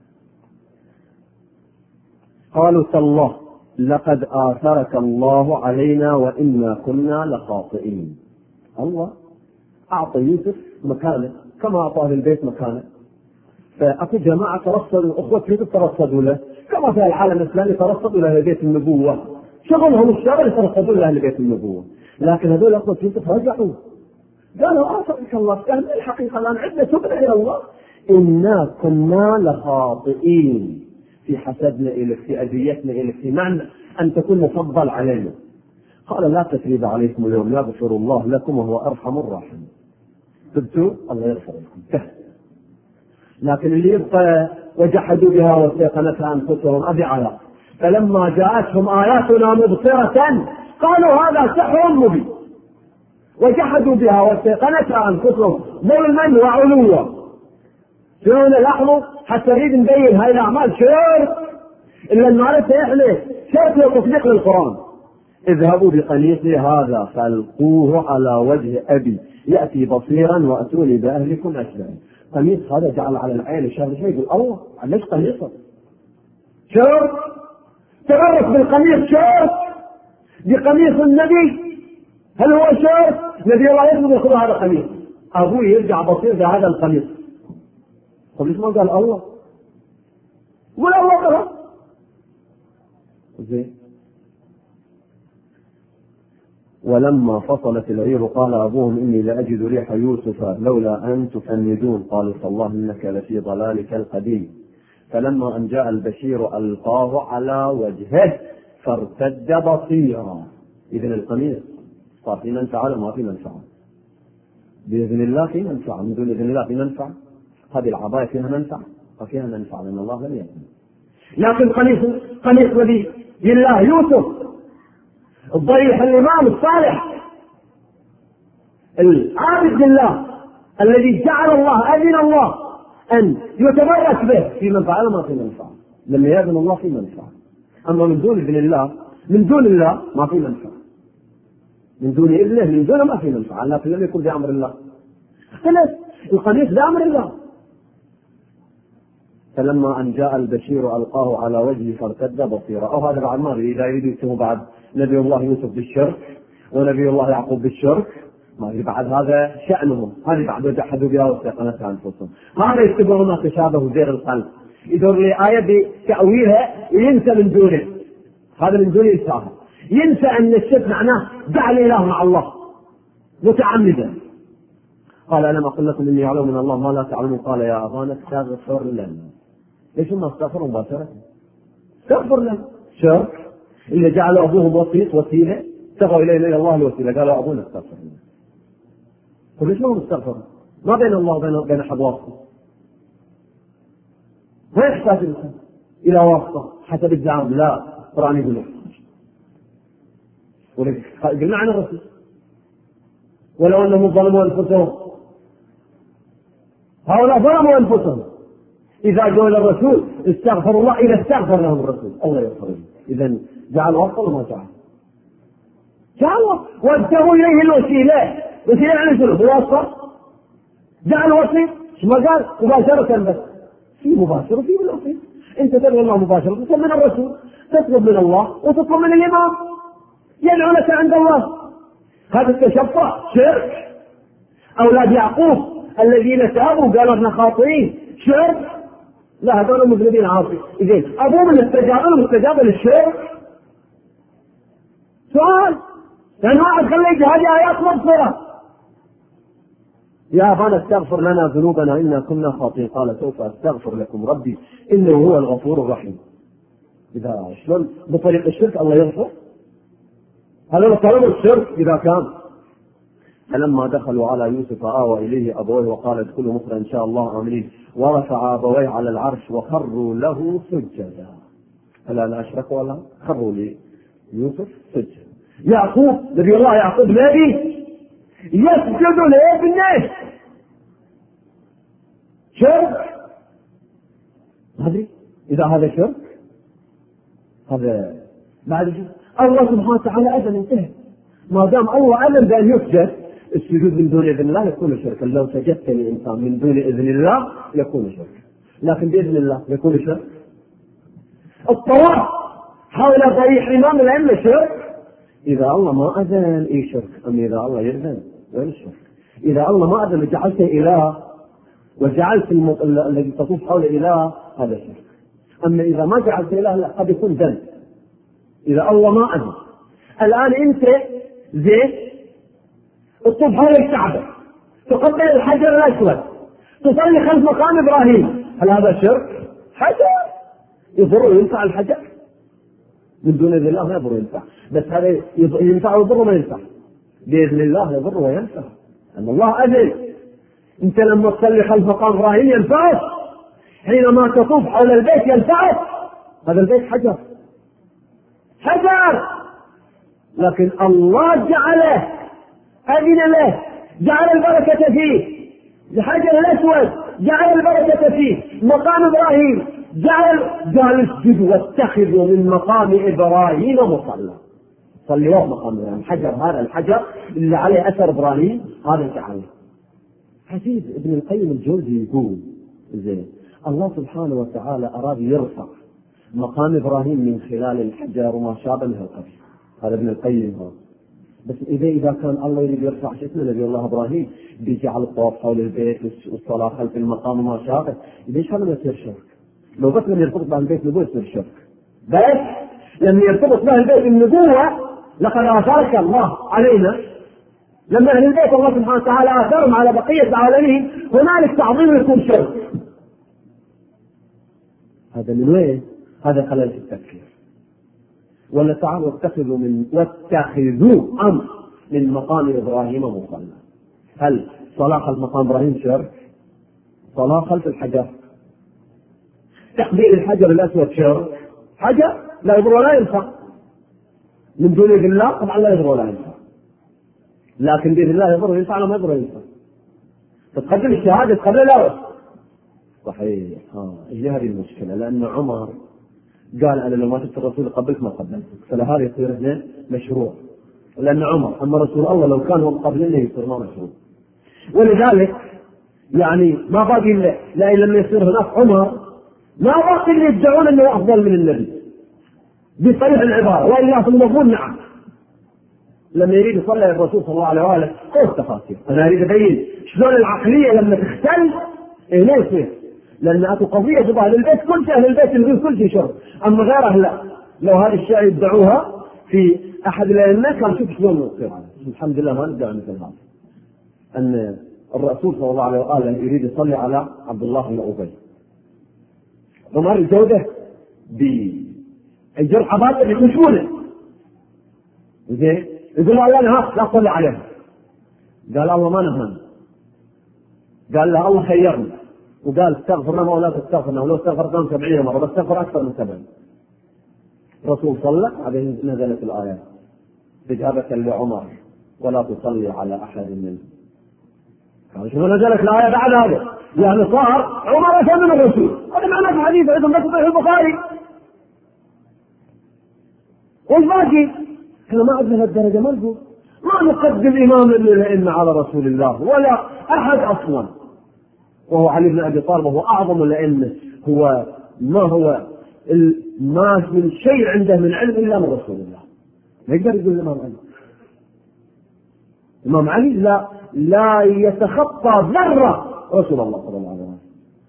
قالوا تالله لقد آثرك الله علينا وإنا كنا لخاطئين. الله أعطى يوسف مكانه كما أعطاه للبيت مكانه، فأكو جماعة ترصدوا، أخوة يوسف ترصدوا له كما في العالم الإسلامي ترصدوا له بيت النبوة، شغلهم الشغل ترصدوا له لبيت النبوة، لكن هذول أخوة يوسف رجعوا قالوا آثرك الله، فهم الحقيقة الآن عندنا تبع إلى الله، إنا كنا لخاطئين في حسدنا إليك، في أذيتنا إليك، في معنى أن تكون مفضل علينا. قال لا تثريب عليكم اليوم يغفر الله لكم وهو أرحم الراحمين. تبتوا الله يغفر لكم. لكن اللي يبقى وجحدوا بها واستيقنتها أنفسهم أبي علاء، فلما جاءتهم آياتنا مبصرة قالوا هذا سحر مبين وجحدوا بها واستيقنتها أنفسهم ظلما وعلوا. شلون لاحظوا حتى نريد نبين هاي الأعمال شرط إلا المعرفة إحنا شرط لتصديق للقرآن. اذهبوا بقميصي هذا فألقوه على وجه أبي يأتي بصيرا وأتوني بأهلكم أجمعين. قميص هذا جعل على العين شهر شيء يقول الله ليش قميصه؟ شرط تعرف بالقميص شرط بقميص النبي، هل هو شرط؟ نبي الله يطلب يأخذ هذا القميص، أبوه يرجع بصير بهذا القميص. طب ليش ما قال الله؟ ولا الله قال زين. ولما فصلت العير قال أبوهم إني لأجد ريح يوسف لولا أن تفندون قالوا تالله إنك لفي ضلالك القديم. فلما أن جاء البشير ألقاه على وجهه فارتد بصيرا. إذن القميص صار في منفعة وما في منفعة؟ بإذن الله في منفعة، من دون إذن الله في منفعة؟ هذه العباية فيها منفعة وفيها منفعة لأن الله لم يكن. لكن قميص قميص نبي لله يوسف الضريح الإمام الصالح العابد لله الذي جعل الله أذن الله أن يتبرك به في منفعة وما في منفعة. لما يأذن الله في منفعة، أما من دون إذن الله من دون الله ما في منفعة، من دون إذنه من دون ما في منفعة، لكن لم يكن بأمر الله. اختلف القميص بأمر الله. فلما أن جاء البشير ألقاه على وجهه فارتد بصيرا. أو هذا بعد ما إذا يريد يتهم بعد نبي الله يوسف بالشرك ونبي الله يعقوب بالشرك، ما بعد هذا شأنهم، هذه بعد جحدوا بها واستيقنتها أنفسهم. هذا يتبعوا ما تشابه زير القلب، يدور لي آية بتأويلها ينسى من دونه، هذا من دون إنسان ينسى أن الشرك معناه جعل إله مع الله متعمدا. قال ألم أقل لكم إني أعلم من الله ما لا تعلمون قال يا أبانا استغفر لنا. ليش ما استغفروا مباشرة؟ استغفر لنا. شرك اللي جعل أبوهم وسيط وسيلة ابتغوا إلينا إلى الله الوسيلة، قالوا أبونا استغفر لنا. طيب ليش ما هم استغفروا؟ ما بين الله وبين بين أحد واسطة، ما يحتاج الإنسان إلى واسطة حسب الزعم. لا، القرآن يقول قلنا عن الرسول ولو أنهم ظلموا أنفسهم، هؤلاء ظلموا أنفسهم إذا جاء الرسول استغفر الله إذا استغفر لهم الرسول الله يغفر لهم. إذن جعل واسطة وما جعل جعل وابتغوا إليه الوسيلة. وسيلة يعني شنو؟ بواسطة جعل وسيط. ما قال مباشرة بس؟ في مباشرة في بالوسيط. أنت تدعو الله مباشرة تطلب من الرسول، تطلب من الله وتطلب من الإمام يدعو لك عند الله. هذا التشفع شرك. أولاد يعقوب الذين تابوا قالوا احنا خاطئين شرك؟ لا، هذول مذنبين عاصي. إذن أبوهم استجاب لهم استجاب للشرك؟ سؤال. لأن واحد خلى يجي هذه آيات مغفرة. يا أبانا استغفر لنا ذنوبنا إنا كنا خاطئين. قال سوف أستغفر لكم ربي إنه هو الغفور الرحيم. إذا شلون بطريق الشرك الله يغفر؟ هذا طلب الشرك إذا كان. فلما دخلوا على يوسف آوى إليه أبويه وقال ادخلوا مصر إن شاء الله آمنين ورفع أبويه على العرش وخروا له سجدا. ألا لا أشركوا ولا خروا ليوسف سجدا. يعقوب نبي الله يعقوب نبي يسجد لابنه. شرك؟ ما أدري إذا هذا شرك. هذا بعد الله سبحانه وتعالى أذن انتهى. ما دام الله أذن بأن يسجد، السجود من دون إذن الله يكون شركا. لو سجدت لإنسان من دون إذن الله يكون شركا، لكن بإذن الله يكون شرك. الطواف حول ضريح إمام الأئمة شرك إذا الله ما أذن. إيه شرك؟ أم إذا الله يأذن وين الشرك؟ إذا الله ما أذن وجعلته إله وجعلت المط... الذي تطوف حول إله هذا شرك. أما إذا ما جعلت إله لا، قد يكون ذنب إذا الله ما أذن. الآن أنت زين الطوف حول الكعبة، تقبل الحجر الأسود، تصلي خلف مقام إبراهيم، هل هذا شرك؟ حجر يضر وينفع الحجر من دون إذن الله ما يضر وينفع، بس هذا ينفع ويضر وما ينفع. بإذن الله يضر وينفع، أن الله أذن. أنت لما تصلي خلف مقام إبراهيم ينفعك، حينما تطوف حول البيت ينفعك. هذا البيت حجر حجر، لكن الله جعله أذن له، جعل البركة فيه. الحجر الأسود جعل البركة فيه. مقام إبراهيم جعل جعل اسجد واتخذوا من مقام إبراهيم مصلى. صلوا مقام إبراهيم. حجر هذا الحجر اللي عليه أثر إبراهيم هذا جعله. حديث ابن القيم الجوزي يقول زين الله سبحانه وتعالى أراد يرفع مقام إبراهيم من خلال الحجر وما شابه من القبر. هذا ابن القيم هذا. بس إذا إذا كان الله يريد يرفع شكل نبي الله إبراهيم بيجعل الطواف حول البيت والصلاة خلف المقام وما شابه، ليش هذا ما يصير شرك؟ لو بس لم يرتبط به البيت النبوة يصير شرك. بس لم يرتبط به البيت النبوة لقد آثرك الله علينا. لما أهل البيت الله سبحانه وتعالى آثرهم على بقية العالمين هنالك تعظيم يكون شرك. هذا من وين؟ هذا خلل في التفكير. ولا تعالوا واتخذوا من واتخذوا أمر من مقام إبراهيم مصلى. هل صلاة خلف مقام إبراهيم شرك؟ صلاة خلف الحجر، تقبيل الحجر الأسود شرك؟ حجر لا يضر ولا ينفع من دون إذن الله طبعا لا يضر ولا ينفع، لكن بإذن الله يضر وينفع ولا ما يضر وينفع. تقدم الشهادة قبل لا صحيح. ها هي هذه المشكلة، لأن عمر قال أنا لو ما شفت الرسول قبلك ما قبلتك، فلهذا يصير هنا مشروع. لأن عمر أما رسول الله لو كان هو قبلنا يصير ما مشروع. ولذلك يعني ما باقي إلا لا لما يصير هناك عمر ما باقي اللي يدعون أنه أفضل من النبي بصريح العبارة، وإلا في المفروض نعم. لما يريد يصلي الرسول صلى الله عليه وآله قوس تفاصيل. أنا أريد أبين شلون العقلية لما تختل إيه لا يصير، لأن أتوا قضية تبع للبيت كل شيء، أهل البيت يلغون كل شيء شر. أما غيره لا، لو هذه الشيء يدعوها في أحد الأئمة كان شوف شلون يصير. الحمد لله ما ندعي مثل هذا، أن الرسول صلى الله عليه وآله يريد يصلي على عبد الله بن أبي، عمر الجودة بجرح باطل يخشونه زين يقول له لا لا لا تصلي عليه. قال الله ما نهانا، قال له الله خيرنا وقال استغفر لنا ولا تستغفرنا، ولو استغفرت لهم سبعين مرة بس استغفر أكثر من سبعين. الرسول صلى عليه نزلت الآيات إجابة لعمر ولا تصلي على أحد منهم. قال شوف نزلت الآية بعد هذا، يعني صار عمر أشد من الرسول. هذا معناه في الحديث أيضا في صحيح البخاري. والباقي احنا ما عندنا هالدرجة، ما نقول ما نقدم إمام من الأئمة على رسول الله ولا أحد أصلا، وهو علي بن أبي طالب وهو أعظم الأئمة. هو ما هو ما من شيء عنده من علم إلا من رسول الله، ما يقدر يقول الإمام علي. الإمام علي لا لا يتخطى ذرة رسول الله صلى الله عليه وسلم.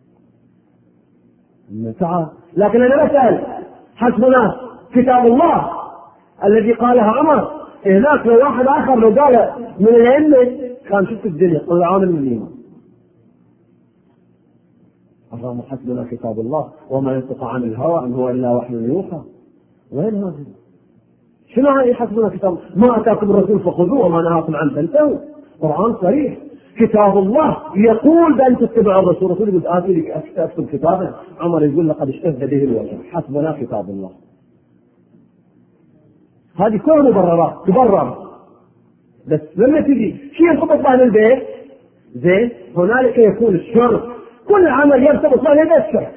لكن أنا بسأل حسبنا كتاب الله الذي قالها عمر. هناك لو واحد آخر لو قال من الأئمة كان شفت الدنيا قل عامل من الإيمان. اللهم حسبنا كتاب الله وما ينطق عن الهوى إن هو إلا وحي يوحى. وين هذا؟ شنو هاي حسبنا كتاب؟ ما أتاكم الرسول فخذوه وما نهاكم عنه فانتهوا. قرآن صريح. كتاب الله يقول بأن تتبع الرسول. الرسول يقول آتي لك أكتب كتابه. عمر يقول لقد اشتد به الوجه. حسبنا كتاب الله. هذه كلها مبررات تبرر. بس لما تجي شيء يرتبط بأهل البيت زين هنالك يكون الشرك. كل عمل يرتبط بأهل البيت الشرك.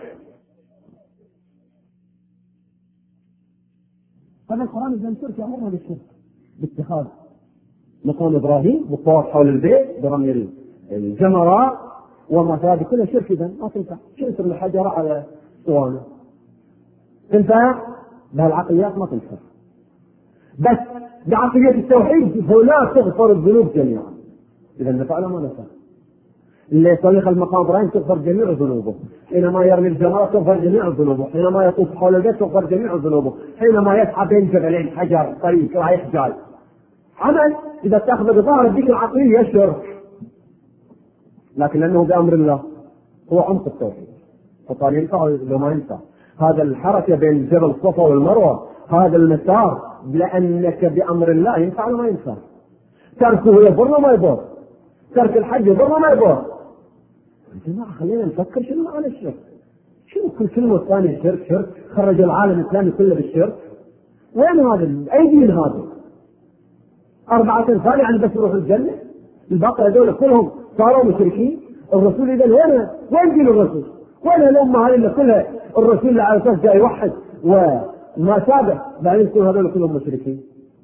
هذا القرآن إذا الشرك أمرنا بالشرك باتخاذ مقام إبراهيم بالطواف حول البيت برمي الجمرات وما هذه كلها شرك. إذا ما تنفع. شرك الحجر على صوانه تنفع بهالعقليات ما تنفع. بس بعقلية التوحيد هنا تغفر الذنوب جميعا. إذا نفع ولا ما نفع؟ اللي يصلي خلف مقام إبراهيم تغفر جميع ذنوبه. حينما يرمي الجمرات تغفر جميع ذنوبه. حينما يطوف حول البيت تغفر جميع ذنوبه. حينما يسعى بين جبلين حجر طريق رايح جاي عمل. إذا تأخذ بظاهر الذكر العقلية يشرك. لكن لأنه بأمر الله هو عمق التوحيد. فقال ينفع لو ما ينفع. هذا الحركة بين جبل الصفا والمروة هذا المسار لأنك بأمر الله ينفع ولا ما ينفع. تركه يضر وما يضر. ترك الحج يضر وما يضر. يا جماعة خلينا نفكر شنو معنى الشرك. شنو كل كلمة ثانية شرك شرك خرج العالم الإسلامي كله بالشرك. وين هذا؟ أي دين هذا؟ أربعة ثانية يعني بس يروحوا الجنة. الباقي هذول كلهم صاروا مشركين. الرسول إذا وين وين دين الرسول؟ وين الأمة هذه اللي كلها الرسول اللي على أساس جاي يوحد وما سابه بعدين يكون هذول كلهم مشركين؟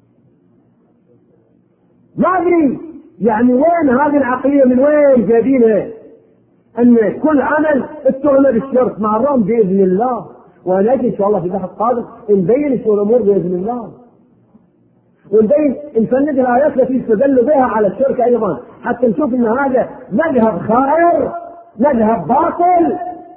ما أدري يعني وين هذه العقلية من وين جايبينها أن كل عمل اتهمنا بالشرك مع الرغم بإذن الله. ونجي إن شاء الله في بحث قادم نبين شو الأمور بإذن الله ونبين نفند الآيات التي يستدل بها على الشرك أيضا حتى نشوف أن هذا مذهب خائر مذهب باطل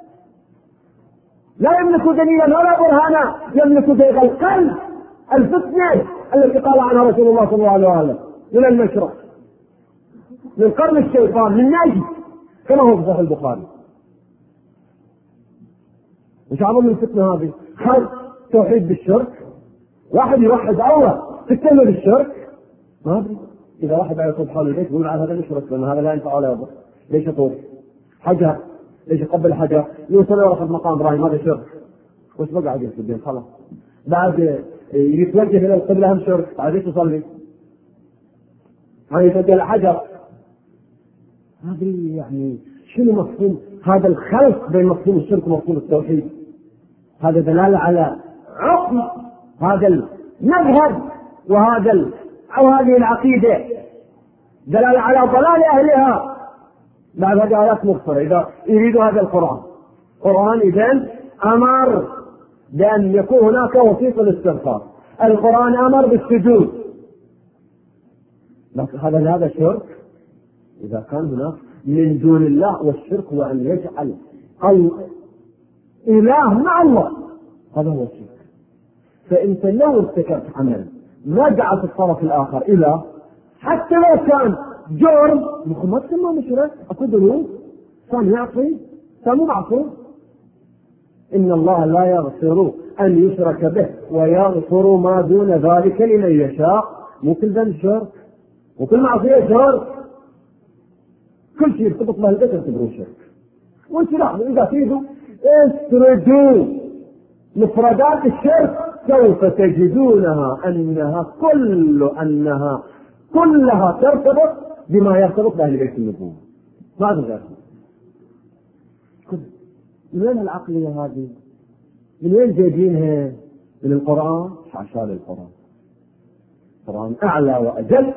لا يملك دليلا ولا برهانا. يملك زيغ القلب الفتنة التي قال عنها رسول الله صلى الله عليه وسلم من المشرق من قرن الشيطان من نجد كما هو في صحيح البخاري. وش عظم الفتنة هذه؟ خلط توحيد بالشرك. واحد يوحد الله تكمل الشرك. ما أدري إذا واحد على طول حول البيت يقول هذا يشرك لأن هذا لا ينفع ولا يضر. ليش يطوف حجر؟ ليش يقبل حجر؟ يوصل يرفض مقام إبراهيم هذا شرك. وش بقى عاد في الدين خلاص. بعد يتوجه إلى القبلة هم شرك. بعد ايش يصلي؟ هاي يتوجه إلى حجر. هذه يعني شنو مفهوم هذا الخلط بين مفهوم الشرك ومفهوم التوحيد؟ هذا دلالة على عقم هذا المذهب وهذا ال... أو هذه العقيدة دلالة على ضلال أهلها. بعد هذه آيات مغفرة إذا يريدوا هذا القرآن. القرآن إذن أمر بأن يكون هناك وسيط الاستغفار. القرآن أمر بالسجود. لكن هذا هذا شرك إذا كان هناك من دون الله. والشرك هو أن يجعل الإله مع الله. هذا هو الشرك. فأنت لو ارتكبت عمل ما جعلت الطرف الآخر إله حتى لو كان جرم ما تسمى مشرك. أكو ذنوب كان يعصي كان معصوم. إن الله لا يغفر أن يشرك به ويغفر ما دون ذلك لمن يشاء. مو كل ذنب شرك وكل معصية شرك. كل شيء يرتبط به البيت يعتبروه شرك. وانت لاحظوا إذا تريدوا استردوا مفردات الشرك سوف تجدونها أنها كل أنها كلها ترتبط بما يرتبط بأهل بيت النبوة. ما غير من وين العقلية هذه؟ من وين جايبينها؟ من القرآن. حاشا للقرآن. القرآن أعلى وأجل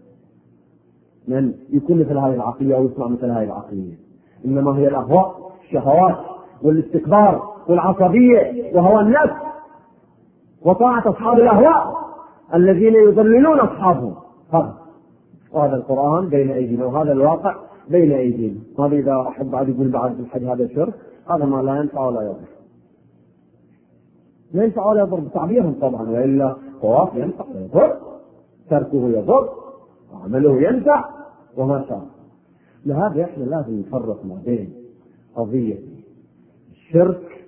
من يكون مثل هذه العقلية أو يسمع مثل هذه العقلية. إنما هي الأهواء الشهوات والاستكبار والعصبية وهوى النفس وطاعة أصحاب الأهواء الذين يضللون أصحابهم. هذا وهذا القرآن بين أيدينا وهذا الواقع بين أيدينا. هذا إذا أحد بعد يقول بعد الحج هذا شرك، هذا ما لا ينفع ولا يضر. لا ينفع ولا يضر بتعبيرهم طبعا، وإلا طواف ينفع ويضر، تركه يضر، عمله ينفع وما شاء. لهذا احنا لازم نفرق ما بين قضية الشرك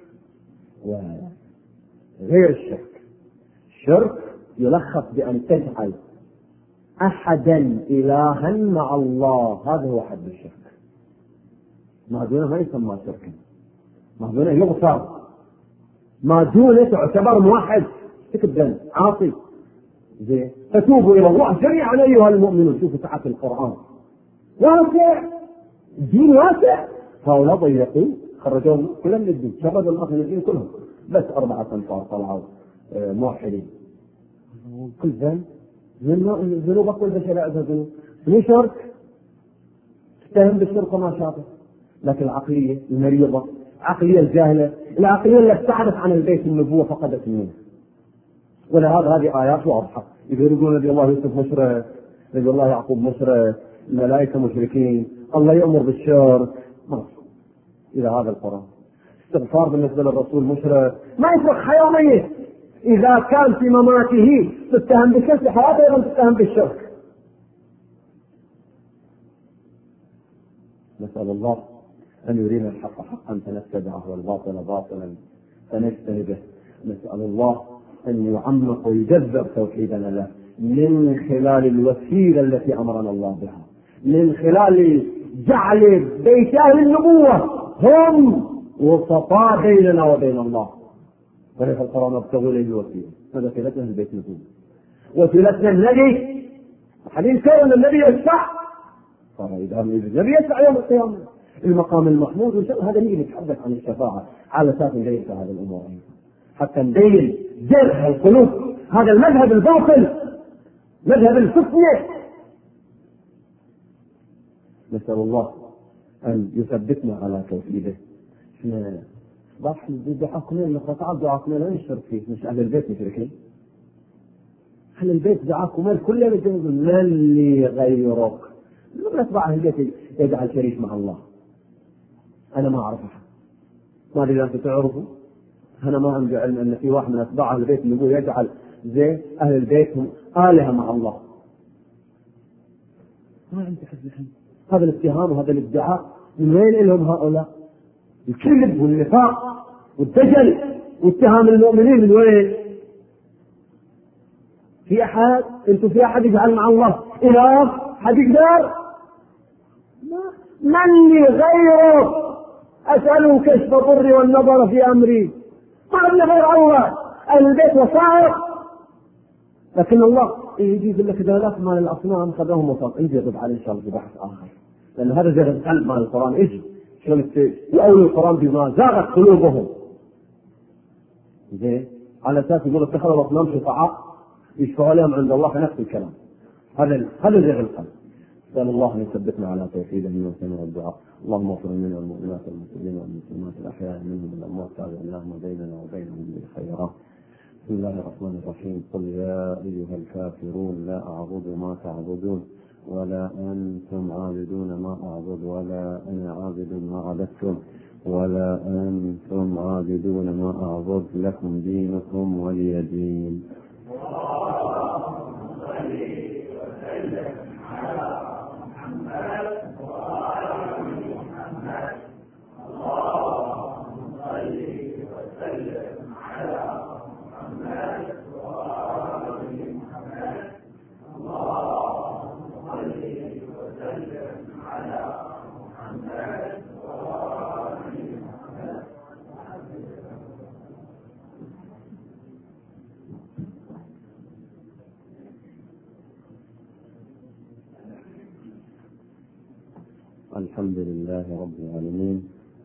وغير الشرك. الشرك يلخص بأن تجعل أحدا إلها مع الله، هذا هو حد الشرك. ما دونه ما يسمى شركا، ما دونه يغفر، ما دونه تعتبر موحد تكذب عاصي. زين، فتوبوا إلى الله جميعا أيها المؤمنون. شوفوا سعة القرآن واسع، الدين واسع. هؤلاء ضيقوا خرجوا كلهم من الدين، شردوا الناس من الدين كلهم، بس أربعة أنفار طلعوا موحدين. كل ذنب ذنوبك والبشر عندها ذنوب، مو شرك، تتهم بالشرك وما شابه. لكن العقلية المريضة، العقلية الجاهلة، العقلية اللي تعرف عن البيت النبوة فقدت النور. ولهذا هذه آيات واضحة. يقولون نبي الله يوسف مشرك، نبي الله يعقوب مشرك، الملائكة مشركين، الله يأمر بالشرك. إلى هذا القرآن استغفار بالنسبة للرسول مشرك، ما يفرق حياة ميت. إذا كان في مماته تتهم بالشرك، في حياته أيضا تتهم بالشرك. نسأل الله أن يرينا الحق حقا فنتبعه والباطل باطلا فنجتنبه. نسأل الله أن يعمق ويجذب توحيدنا له من خلال الوسيلة التي أمرنا الله بها، من خلال جعل بيت أهل النبوة هم وسطاء بيننا وبين الله. وليس القرآن ابتغوا إليه الوسيلة، هذا وسيلتنا البيت النبوة، وسيلتنا النبي. حديث كون النبي يشفع، صار إذا النبي يشفع يوم القيامة المقام المحمود. هذا نيجي نتحدث عن الشفاعة على أساس نبين في هذه الأمور حتى نبين جرح القلوب. هذا المذهب الباطل، مذهب الفتنة. نسأل الله أن يثبتنا على توحيده. احنا ضحي بدعاكم نقطع دعاكم لا نشرك فيه، مش أهل البيت مشركين. أهل البيت دعاكم كلنا نقول من لي غيرك. لما نتبع أهل البيت يجعل شريك مع الله. أنا ما أعرف أحد، ما أدري أنتم تعرفوا. أنا ما عندي علم أن في واحد من أتباع أهل البيت النبوة يجعل زي أهل البيت هم آلهة مع الله. ما عندي حد. هذا الاتهام وهذا الادعاء من وين لهم هؤلاء؟ الكذب والنفاق والدجل واتهام المؤمنين من وين؟ في أحد؟ أنتم في أحد يجعل مع الله إله؟ حد يقدر؟ من لي غيره أسأله كشف ضري والنظر في أمري. ما عندنا غير الله. أهل البيت وسائط. لكن الله يجي يقول لك دولات مال الأصنام خذوهم وسط. يجي يضرب عليه إن شاء الله في بحث آخر، لأن هذا زي القلب مال القرآن. إيش شلون يأول القرآن بما زاغت قلوبهم، زين على أساس يقول اتخذوا الأصنام شفعاء يشفعوا لهم عند الله في نفس الكلام. هذا هذا زي القلب. نسأل الله أن يثبتنا على توحيده وسمع الدعاء. اللهم اغفر لنا والمؤمنات والمسلمين والمسلمات الأحياء منهم والأموات، تابع اللهم بيننا وبينهم بالخيرات. بسم الله الرحمن الرحيم. قل يا أيها الكافرون لا أعبد ما تعبدون ولا أنتم عابدون ما أعبد ولا أنا عابد ما عبدتم ولا أنتم عابدون ما أعبد لكم دينكم ولي دين. الحمد لله رب العالمين.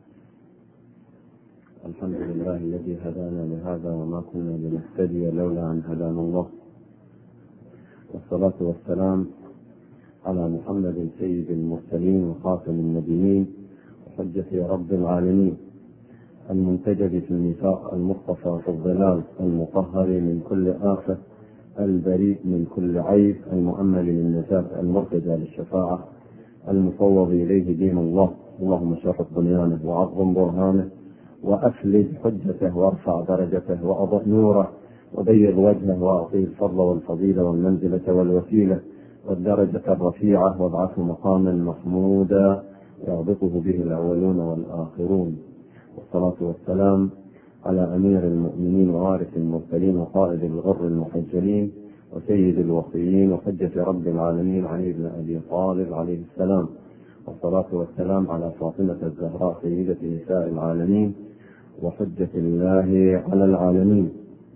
الحمد لله الذي هدانا لهذا وما كنا لنهتدي لولا أن هدانا الله، والصلاة والسلام على محمد سيد المرسلين وخاتم النبيين وحجة رب العالمين، المنتجب في الميثاق، المصطفى في الظلال، المطهر من كل آفة، البريء من كل عيب، المؤمل للنجاة، المرتجى للشفاعة، المفوض إليه دين الله. اللهم شرف بنيانه وعظم برهانه وأفلج حجته وارفع درجته وأضئ نوره وبيض وجهه وأعطيه الفضل والفضيلة والمنزلة والوسيلة والدرجة الرفيعة وابعثه مقاما محمودا يربطه به الأولون والآخرون. والصلاة والسلام على أمير المؤمنين ووارث المرسلين وقائد الغر المحجلين وسيد الوصيين وحجة رب العالمين علي بن أبي طالب عليه السلام. والصلاة والسلام على فاطمة الزهراء سيدة نساء العالمين وحجة الله على العالمين،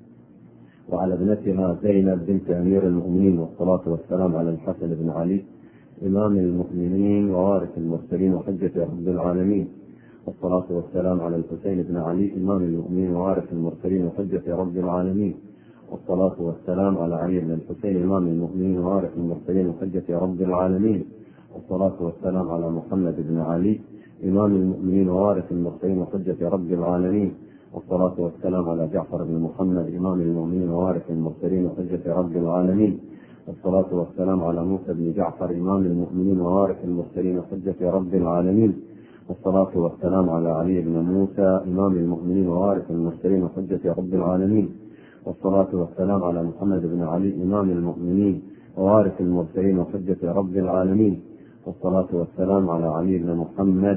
وعلى ابنتها زينب بنت أمير المؤمنين. والصلاة والسلام على الحسن بن علي إمام المؤمنين ووارث المرسلين وحجة رب العالمين. والصلاة والسلام على الحسين بن علي إمام المؤمنين ووارث المرسلين وحجة رب العالمين. والصلاة والسلام على علي بن الحسين إمام المؤمنين ووارث المرسلين وحجة رب العالمين. والصلاة والسلام على محمد بن علي إمام المؤمنين ووارث المرسلين وحجة رب العالمين. والصلاة والسلام على جعفر بن محمد إمام المؤمنين ووارث المرسلين وحجة رب العالمين. والصلاة والسلام على موسى بن جعفر إمام المؤمنين ووارث المرسلين وحجة رب العالمين. والصلاة والسلام على علي بن موسى إمام المؤمنين ووارث المرسلين وحجة رب العالمين. والصلاة والسلام على محمد بن علي إمام المؤمنين ووارث المرسلين وحجة رب العالمين. والصلاة والسلام على علي بن محمد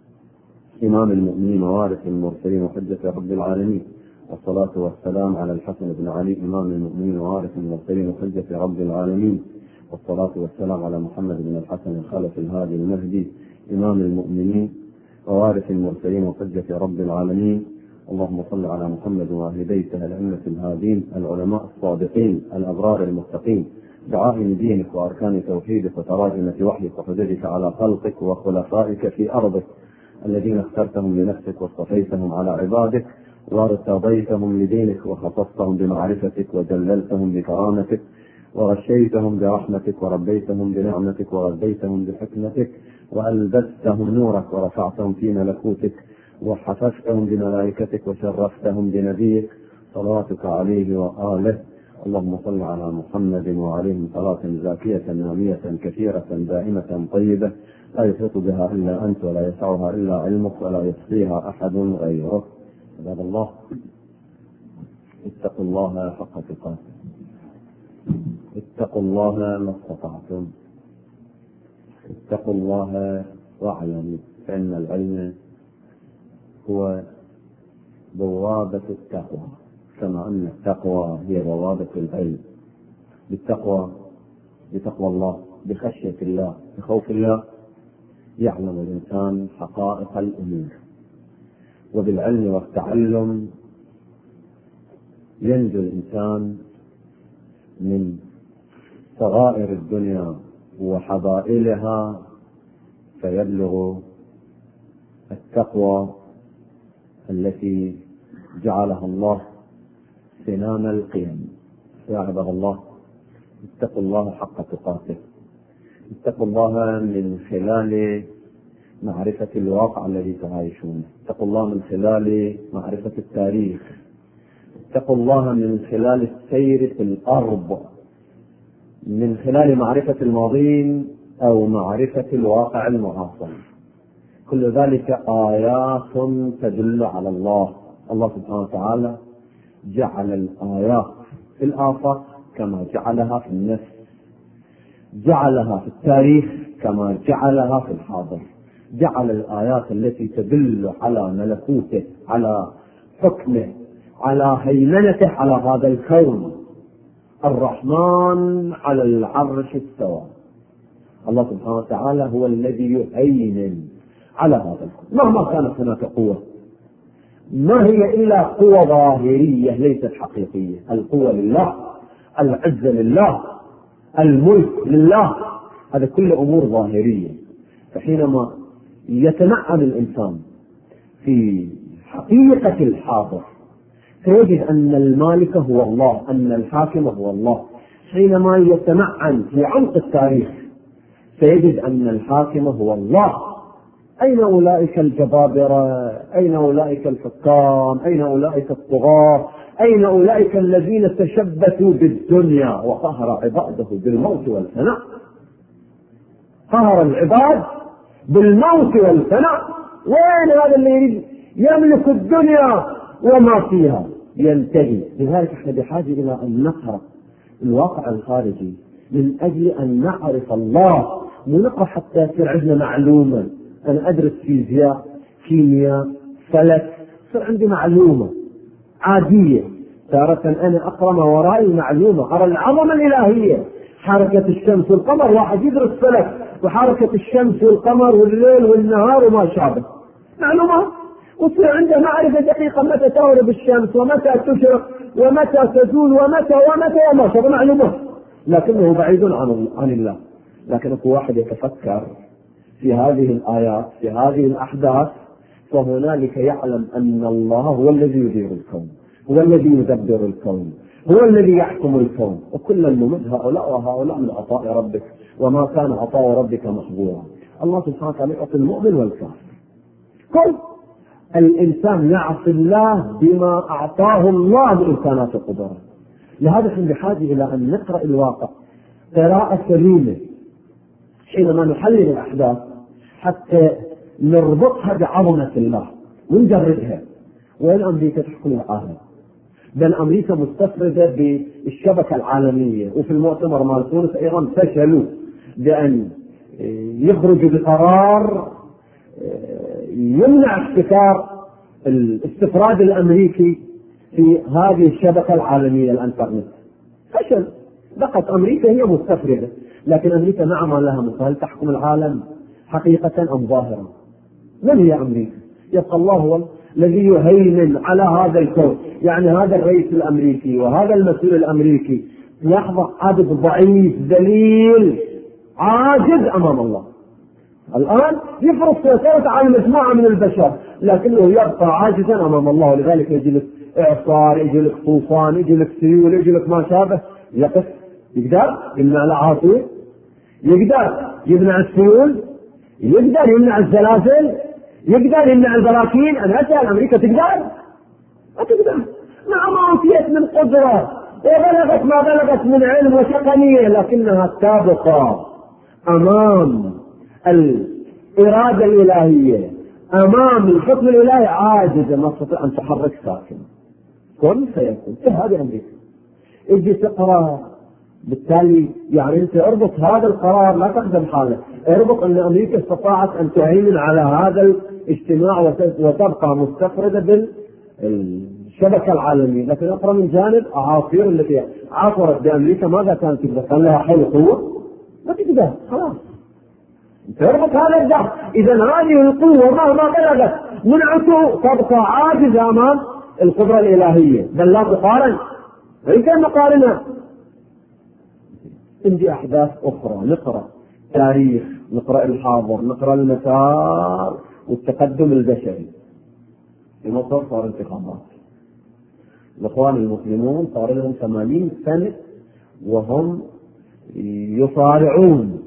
إمام المؤمنين ووارث المرسلين وحجة رب العالمين. والصلاة والسلام على الحسن بن علي إمام المؤمنين ووارث المرسلين وحجة رب العالمين. والصلاة والسلام على محمد بن الحسن الخلف الهادي المهدي إمام المؤمنين ووارث المرسلين وحجة رب العالمين. اللهم صل على محمد وأهل بيته الأئمة الهادين العلماء الصادقين الأبرار المتقين دعائم دينك وأركان توحيدك وتراجمة وحيك وحججك على خلقك وخلفائك في أرضك الذين اخترتهم لنفسك واصطفيتهم على عبادك وارتضيتهم لدينك وخصصتهم بمعرفتك وجللتهم بكرامتك وغشيتهم برحمتك وربيتهم بنعمتك وغذيتهم بحكمتك وألبستهم نورك ورفعتهم في ملكوتك وحففتهم بملائكتك وشرفتهم بنبيك صلواتك عليه وآله. اللهم صل على محمد وعليهم صلاة زاكية نامية كثيرة دائمة طيبة لا يحيط بها إلا أنت ولا يسعها إلا علمك ولا يحصيها أحد غيرك. عباد الله، اتقوا الله حق تقاته، اتقوا الله ما استطعتم، اتقوا الله واعلموا فإن العلم هو بوابة التقوى، كما أن التقوى هي بوابة العلم. بالتقوى بتقوى الله بخشية الله بخوف الله يعلم الإنسان حقائق الأمور، وبالعلم والتعلم ينجو الإنسان من صغائر الدنيا وحبائلها فيبلغ التقوى التي جعلها الله سنام القيم. يا عباد الله، اتقوا الله حق تقاته، اتقوا الله من خلال معرفة الواقع الذي تعيشونه، اتقوا الله من خلال معرفة التاريخ، اتقوا الله من خلال السير في الأرض، من خلال معرفة الماضين أو معرفة الواقع المعاصر. كل ذلك آيات تدل على الله. الله سبحانه وتعالى جعل الآيات في الآفاق كما جعلها في النفس، جعلها في التاريخ كما جعلها في الحاضر، جعل الآيات التي تدل على ملكوته، على حكمه، على هيمنته على هذا الكون. الرحمن على العرش استوى. الله سبحانه وتعالى هو الذي يهيمن على هذا الكون مهما كانت هناك قوة، ما هي إلا قوة ظاهرية ليست حقيقية. القوة لله، العزة لله، الملك لله، هذا كل أمور ظاهرية. فحينما يتنعم الإنسان في حقيقة الحاضر سيجد أن المالك هو الله، أن الحاكم هو الله. حينما يتمعن في عمق التاريخ سيجد أن الحاكم هو الله. أين أولئك الجبابرة؟ أين أولئك الحكام؟ أين أولئك الطغاة أين أولئك الذين تشبثوا بالدنيا وقهر عباده بالموت والفناء؟ قهر العباد بالموت والفناء. وين هذا اللي يريد يملك الدنيا وما فيها ينتهي؟ لذلك احنا بحاجة إلى أن نقرأ الواقع الخارجي من أجل أن نعرف الله، مو نقرأ حتى يصير عندنا معلومة. أنا أدرس فيزياء، كيمياء، فلك، صار عندي معلومة عادية. تارة أنا أقرأ ما ورائي معلومة، أرى العظمة الإلهية، حركة الشمس والقمر. واحد يدرس فلك وحركة الشمس والقمر والليل والنهار وما شابه، معلومات. وصير عنده معرفة دقيقة متى تغرب الشمس ومتى تشرق ومتى تزول ومتى ومتى وما شابه، معلومات، لكنه بعيد عن عن الله. لكن أكو واحد يتفكر في هذه الآيات، في هذه الأحداث، فهنالك يعلم أن الله هو الذي يدير الكون، هو الذي يدبر الكون، هو الذي يحكم الكون، وكلا نمد هؤلاء وهؤلاء من عطاء ربك، وما كان عطاء ربك محظورا. الله سبحانه وتعالى يعطي المؤمن والكافر. كل الإنسان يعصي الله بما أعطاه الله من إمكانات القدرة. لهذا احنا بحاجة إلى أن نقرأ الواقع قراءة سليمة حينما نحلل الأحداث، حتى نربطها بعظمة الله ونجردها. وين أمريكا تحكم العالم؟ بل أمريكا مستفردة بالشبكة العالمية، وفي المؤتمر مال تونس أيضا فشلوا بأن يخرجوا بقرار يمنع احتكار الاستفراد الأمريكي في هذه الشبكة العالمية الانترنت. فشل، بقت أمريكا هي مستفردة. لكن أمريكا نعم لها مثال تحكم العالم حقيقة أم ظاهرا؟ من هي أمريكا؟ يبقى الله هو الذي يهيمن على هذا الكون. يعني هذا الرئيس الأمريكي وهذا المسؤول الأمريكي يحظى عبد ضعيف ذليل عاجز أمام الله. الآن يفرض سيطرة على مجموعة من البشر، لكنه يبقى عاجزا أمام الله. ولذلك يجي لك إعصار، يجي لك طوفان، يجي لك سيول، يجي لك ما شابه، يقف. يقدر يمنع العاصفة؟ يقدر يمنع السيول؟ يقدر يمنع الزلازل؟ يقدر يمنع البراكين؟ أنا أسأل، أمريكا تقدر؟ ما تقدر، مع ما أوتيت من قدرة وبلغت ما بلغت من علم وتقنية، لكنها تبقى أمام الإرادة الإلهية، أمام الحكم الإلهي عاجزة، ما تستطيع أن تحرك ساكن. كن فيكون. إيه هذه أمريكا؟ اجي تقرأ. بالتالي يعني أنت اربط هذا القرار، لا تخدم حالك، اربط أن أمريكا استطاعت أن تهيمن على هذا الاجتماع وتبقى مستفردة بالشبكة العالمية. لكن أقرأ من جانب أعاصير التي عاصرت بأمريكا، ماذا كانت تقدر؟ كان لها حول قوة؟ ما تقدر، خلاص. تربط هذا الدهر. إذا هذه القوة مهما بلغت من عتو تبقى عاجزة أمام القدرة الإلهية، بل لا تقارن. وإن كان نقارنها عندي أحداث أخرى، نقرأ تاريخ، نقرأ الحاضر، نقرأ المسار والتقدم البشري. في مصر صار انتخابات، الإخوان المسلمون صار لهم ثمانين سنة وهم يصارعون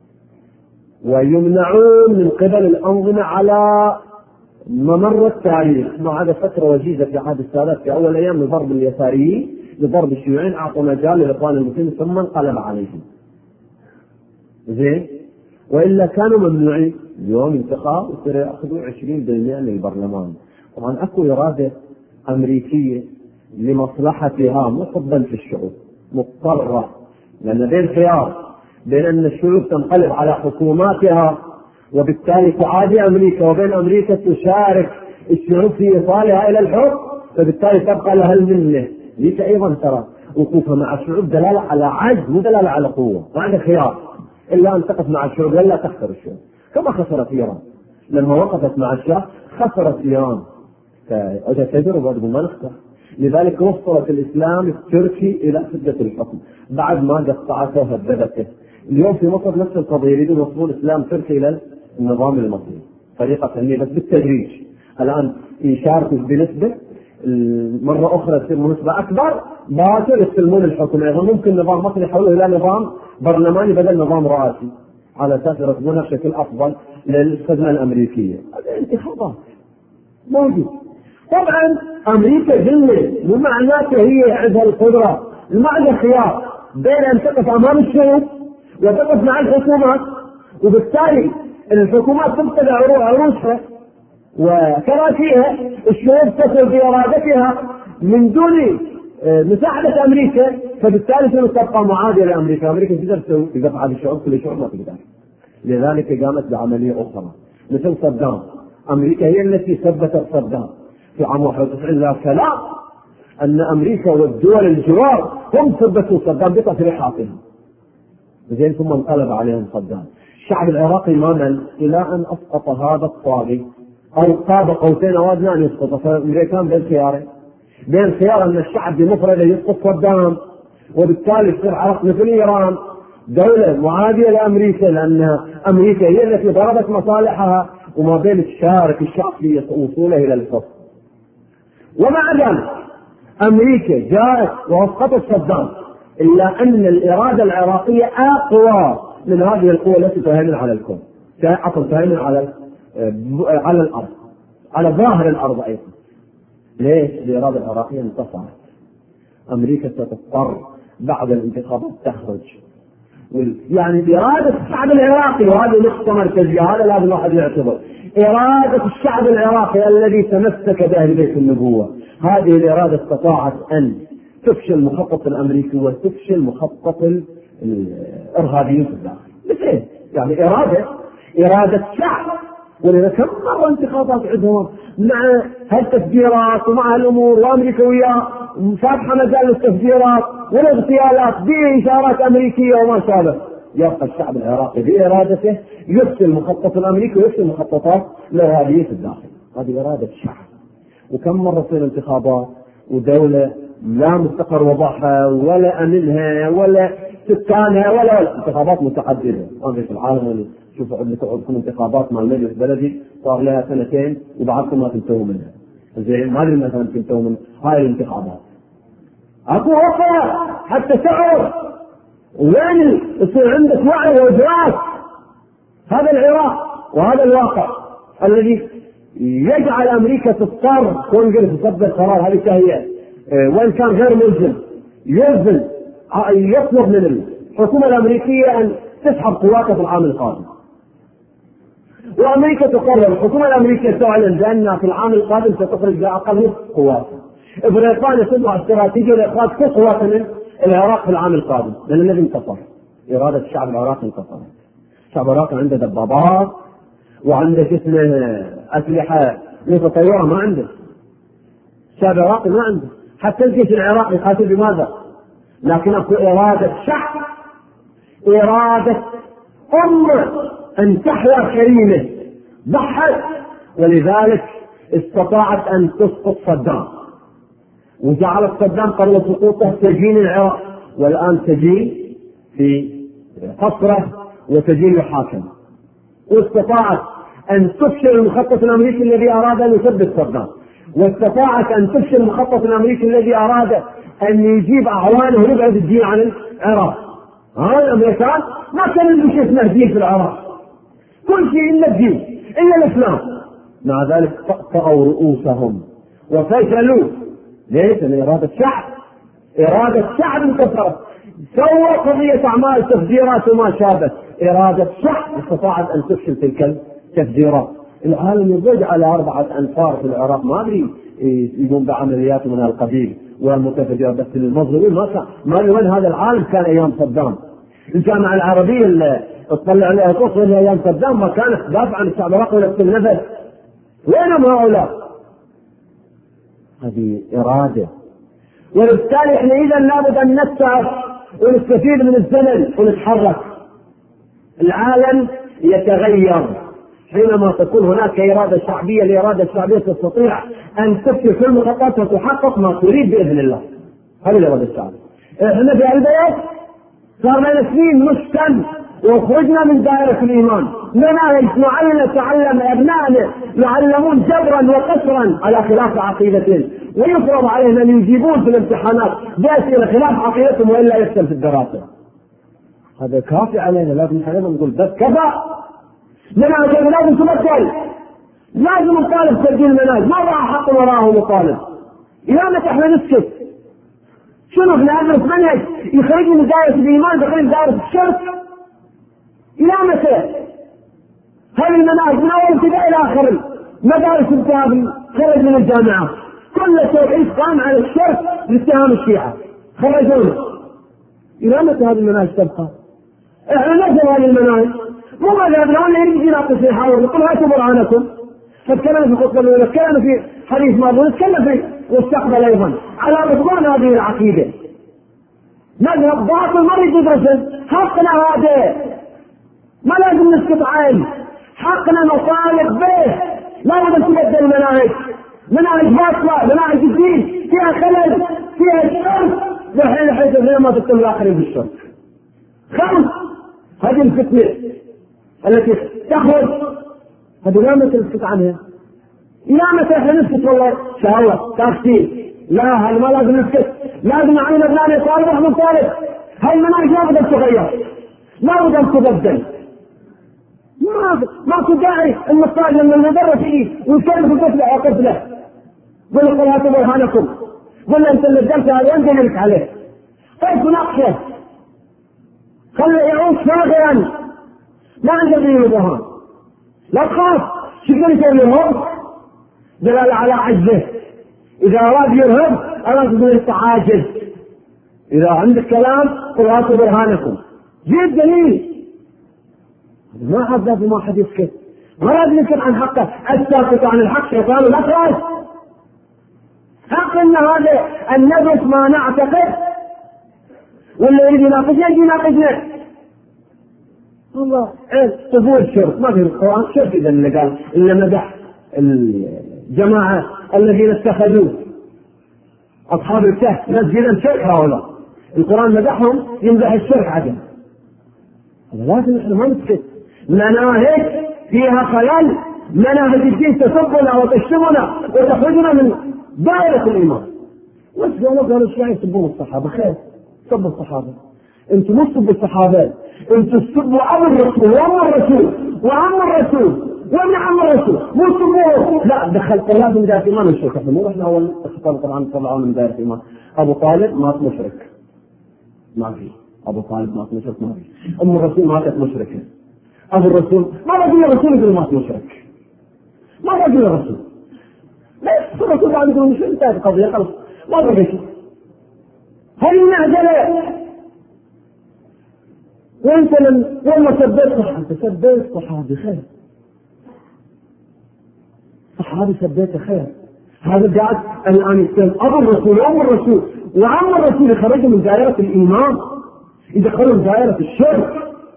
ويمنعون من قبل الأنظمة على ممر التاريخ. ما عدا فترة وجيزة في عهد السادات في أول أيام لضرب اليساريين، لضرب الشيوعيين، أعطوا مجال للإخوان المسلمين ثم انقلب عليهم. زين، وإلا كانوا ممنوعين. اليوم انتخاب يصير يأخذوا عشرين بالمئة من البرلمان. طبعا أكو إرادة أمريكية لمصلحتها مصبا في الشعوب، مضطرة، لأن بين خيار بين أن الشعوب تنقلب على حكوماتها وبالتالي تعادي أمريكا، وبين أمريكا تشارك الشعوب في إيصالها إلى الحكم، فبالتالي تبقى لها المنة. ليك أيضا ترى وقوفها مع الشعوب دلالة على عجز، مو دلالة على قوة. وعند خيار إلا أن تقف مع الشعوب ولا تخسر الشعوب، كما خسرت إيران لما وقفت مع الشعب، خسرت إيران. فإذا تجربة ما نخسر. لذلك وصلت الإسلام التركي إلى سدة الحكم بعد ما قطعته وهددته. اليوم في مصر نفس القضية، يريدون يوصلون الإسلام التركي إلى النظام المصري طريقة ثانية بس بالتدريج. الآن يشاركوا بنسبة، مرة أخرى تصير نسبة أكبر، باكر يستلمون الحكم. أيضا ممكن نظام مصري يحولوا إلى نظام برلماني بدل نظام رئاسي، على أساس يرتبونها بشكل أفضل للخدمة الأمريكية. هذه انتخابات موجود. طبعا أمريكا جنة مو معناته هي عندها القدرة، ما عندها خيار بين أن تقف أمام الشعوب وتقف مع الحكومات، وبالتالي الحكومات تبتدع عروشها وكراسيها، الشعوب تصل بإرادتها من دون مساعدة أمريكا، فبالتالي تبقى معادية لأمريكا. أمريكا تقدر تسوي تدفع هذه الشعوب، كل شعوب ما تقدر. لذلك قامت بعملية أخرى مثل صدام. أمريكا هي التي ثبتت صدام في عام واحد وتسعين، لا كلام أن أمريكا والدول الجوار هم ثبتوا صدام بتصريحاتهم، زين ثم انقلب عليهم صدام. الشعب العراقي ما مل إلى أن أسقط هذا الطاغي، أو قاب قوسين أو أدنى أن يسقط. فالأمريكان بين خيارين، بين خيار أن الشعب بمفرده يسقط صدام وبالتالي تصير العراق مثل إيران دولة معادية لأمريكا، لأن أمريكا هي التي ضربت مصالحها، وما بين تشارك الشعب في وصوله إلى الفصل. ومع ذلك أمريكا جاءت وأسقطت صدام، إلا أن الإرادة العراقية أقوى من هذه القوة التي تهيمن على الكون، تهيمن على على الأرض، على ظاهر الأرض أيضا. ليش؟ الإرادة العراقية انتصرت. أمريكا ستضطر بعد الانتخابات تخرج، يعني بإرادة الشعب العراقي، وهذه نقطة مركزية، هذا لازم الواحد يعتبر. إرادة الشعب العراقي الذي تمسك بأهل بيت النبوة، هذه الإرادة استطاعت أن تفشل مخطط الأمريكي وتفشل مخطط الإرهابيين في الداخل. مثل يعني إرادة إرادة شعب. ولذا كم مرة انتخابات عندهم مع هالتفجيرات ومع هالأمور، وأمريكا وياه فاتحة مجال للتفجيرات والاغتيالات بإشارات أمريكية وما شابه. يبقى الشعب العراقي بإرادته يفشل مخطط الأمريكي ويفشل مخططات الإرهابيين في الداخل. هذه إرادة الشعب. وكم مرة تصير انتخابات ودولة لا مستقر وضعها ولا أمنها ولا سكانها ولا, ولا انتخابات متعددة. أنا في العالم شوفوا عندكم انتخابات مع المجلس البلدي صار لها سنتين وبعدكم ما تنتهوا منها. زين ما ادري مثلا تنتهوا من هاي الانتخابات. اكو وقت حتى تعرف وين يصير عندك وعي وادراك. هذا العراق وهذا الواقع الذي يجعل امريكا تضطر كونغرس يصدر قرار هذه التهيئه وان كان غير ملزم، يلزم يطلب من الحكومه الامريكيه ان تسحب قواتها في العام القادم. وامريكا تقرر، الحكومه الامريكيه تعلن بانها في العام القادم ستخرج باقل قواتها. بريطانيا تضع استراتيجيه لاخراج كل قواتها من العراق في العام القادم، لان الذي انتصر اراده الشعب العراقي انتصرت. الشعب العراقي عنده دبابات وعنده جسمه اسلحه متطوره، ما عنده. الشعب العراقي ما عنده، حتى الجيش العراقي يقاتل بماذا؟ لكن اكو اراده شعب، اراده امه ان تحيا كريمه ضحت، ولذلك استطاعت ان تسقط صدام، وجعلت صدام قبل سقوطه سجين العراق، والان سجين في قصره وسجين يحاكم. واستطاعت ان تفشل المخطط الامريكي الذي اراد ان يثبت صدام، واستطاعت ان تفشل المخطط الامريكي الذي اراد ان يجيب اعوانه ويبعد الدين عن العراق. ها الامريكان ما كان لهم شيء اسمه دين في العراق، كل شيء الا الدين الا الاسلام. مع ذلك طأطأوا رؤوسهم وفشلوا. ليش؟ لأن إرادة شعب، إرادة شعب انتصرت. سوى قضية أعمال تفجيرات وما شابه، إرادة شعب استطاعت أن تفشل تلك التفجيرات. العالم يضج على أربعة أنفار في العراق، ما أدري يقوم بعمليات من القبيل والمتفجرات، بس المظلومين ما كان، ما وين هذا العالم كان أيام صدام. الجامعة العربية اللي تطلع عليها تصل أيام صدام ما كانت تدافع عن الشعب العراقي ولا تنفذ. وينهم هؤلاء؟ هذه إرادة. وبالتالي احنا إذا لابد أن نسعى ونستفيد من الزمن ونتحرك. العالم يتغير حينما تكون هناك إرادة شعبية. الإرادة الشعبية تستطيع أن تفشل كل مخططات وتحقق ما تريد بإذن الله. هذه الإرادة الشعبية. احنا في البيت صار لنا سنين مسكن وخرجنا من دائرة الإيمان، نناهج نعلم تعلم أبنائنا يعلمون جبرا وقسرا على خلاف عقيدتهم، ويفرض عليهم أن يجيبون في الامتحانات بأسئلة خلاف عقيدتهم وإلا يفشل في الدراسة. هذا كافي علينا، لازم نحن نقول بس كفى، منهج لازم تبدل. لازم نطالب تبديل المناهج، ما راح حق وراه مطالب. إلى متى احنا نسكت؟ شنو احنا ندرس منهج يخرجني من دائرة الإيمان دخلنا دائرة الشرك؟ إلى متى؟ هذه المناهج من أول ابتداء إلى آخر مدارس الكتاب خرج من الجامعات كل توحيد قام على الشرك لاتهام الشيعة خرجونا. إلى متى هذه المناهج تبقى؟ احنا نجد هذه المناهج مو مذهب الآن يريد يناقش يحاول يقول هاتوا برهانكم. فاتكلم في الخطبة الأولى، تكلم في حديث ماضي، تكلم في المستقبل أيضا على بطلان هذه العقيدة. مذهب باطل ما يريد يدرسه، حقنا هذا ما لازم نسكت عين، حقنا نطالب به. لا بد أن تبدل المناهج، مناهج باطلة، مناهج الدين فيها خلل فيها الشرك بحيث حيث غير ما تدخل الآخرين بالشرك. خمس هذه الفتنة التي تخرج هذه لا متى نسكت عنها؟ إلى متى احنا نسكت؟ والله شهوة تفسير، لا هذا ما لازم نسكت، لازم نعين ابنائنا يطالب ونحن نطالب. هاي المناهج لا بد ان تغير، لا بد ان تبدل. ما ماكو داعي ان الطالب لما المدرس يجي ويكلف الطفل او طفله يقول له هاتوا برهانكم، قل له انت اللي درست هذا وين دليلك عليه؟ كيف ناقشه؟ خليه يعود شاغرا ما عنده دليل برهان. لا تخاف، شو يقول يسوي؟ دلالة على عجزه. إذا أراد يرهب أراد يقول عاجز. إذا عندك كلام قل هاتوا برهانكم، جيب دليل. ما حد ما حد يسكت، ما لازم يسكت عن حقه. الساكت عن الحق شيطان الأخرس. حق إن هذا أن ندرس ما نعتقد، واللي يريد يناقشنا يجي يناقشنا. والله قبول شرك ما في القرآن شرك. إذا اللي قال اللي مدح الجماعة الذين اتخذوا أصحاب الكهف مسجدا شرك، هؤلاء القرآن مدحهم يمدح الشرك عدم. هذا لازم احنا ما نسكت. مناهج فيها خلل، مناهج الدين تسبنا وتشتمنا وتخرجنا من دائرة الإيمان. واسمعوا قالوا الشيعة يسبون الصحابة، خير سبوا الصحابة، انتم مو تسبوا الصحابة، انتم تسبوا أبو الرسول وأم الرسول وعم الرسول وابن عم الرسول، مو تسبوه. لا دخل طلاب من دائرة الإيمان الشرك. احنا مو احنا أول خطاب القرآن طلعوا من دائرة الإيمان. أبو طالب مات مشرك ما في، أبو طالب مات مشرك ما في، أم الرسول ماتت مشركة، أبو الرسول ما رجل الرسول يقول مات مشرك، ما رجل الرسول بس الرسول بعد يقول مشرك، انتهت القضية خلاص ما رجل شيء. هل نعجله؟ وانت لم والله سبيت صحابي، سبيت صحابي خير، صحابي سبيت خير. هذا قاعد الآن يتكلم أبو الرسول وأم الرسول وعم الرسول يخرجوا من دائرة الإيمان، يدخلوا من دائرة الشرك،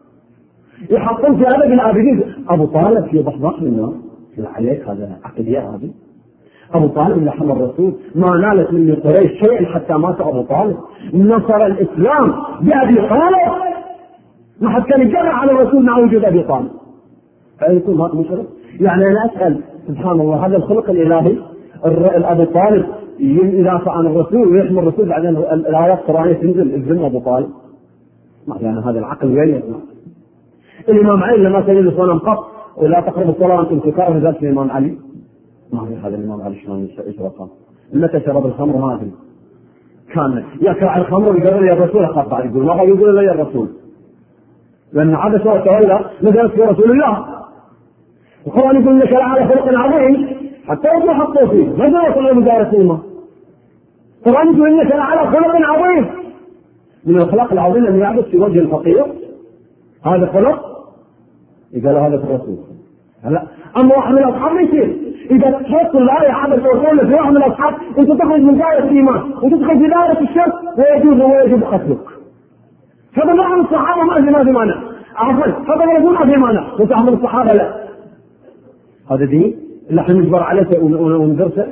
يحطون في أبد العابدين. أبو طالب في ضحضاح الناس في عليك هذا عقلية هذه. أبو طالب اللي حمى الرسول ما نالت من قريش شيء حتى مات أبو طالب. نصر الإسلام بأبي طالب، ما حد كان يجرع على الرسول مع وجود أبي طالب. فيكون مات مشرك. يعني أنا أسأل سبحان الله هذا الخلق الإلهي. أبو طالب يدافع عن الرسول ويحمي الرسول، بعدين الآيات القرآنية تنزل الذم أبو طالب. ما يعني هذا العقل وين يطلع؟ الإمام علي لما كان يقول صنم قط ولا تقربوا الصلاة وأنتم سكارى ذات الإمام علي. ما في هذا الإمام علي شلون يشرب؟ متى شرب الخمر ما أدري. كان يكره الخمر ويقول يا الرسول أخطأ، يقول ما يقول لا يا الرسول، لأن عبس وتولى نزلت في رسول الله. القرآن يقول لك على خلق عظيم حتى يطلع حطوا فيه ماذا يصل من دائرة الإيمان. القرآن يقول لك على خلق عظيم، من الأخلاق العظيمة أن يعبد في وجه الفقير، هذا خلق يقال هذا في الرسول. هلا أما واحد من الأصحاب يصير إذا تحط الآية عبد الرسول في واحد من الأصحاب أنت تخرج من دائرة الإيمان وتدخل في دائرة الشرك ويجوز ويجب قتلك. هذا نوع من الصحابة ما في ما في مانع، عفوا هذا الرسول ما في مانع وتحمل الصحابة لا. هذا دين اللي احنا نجبر عليه وندرسه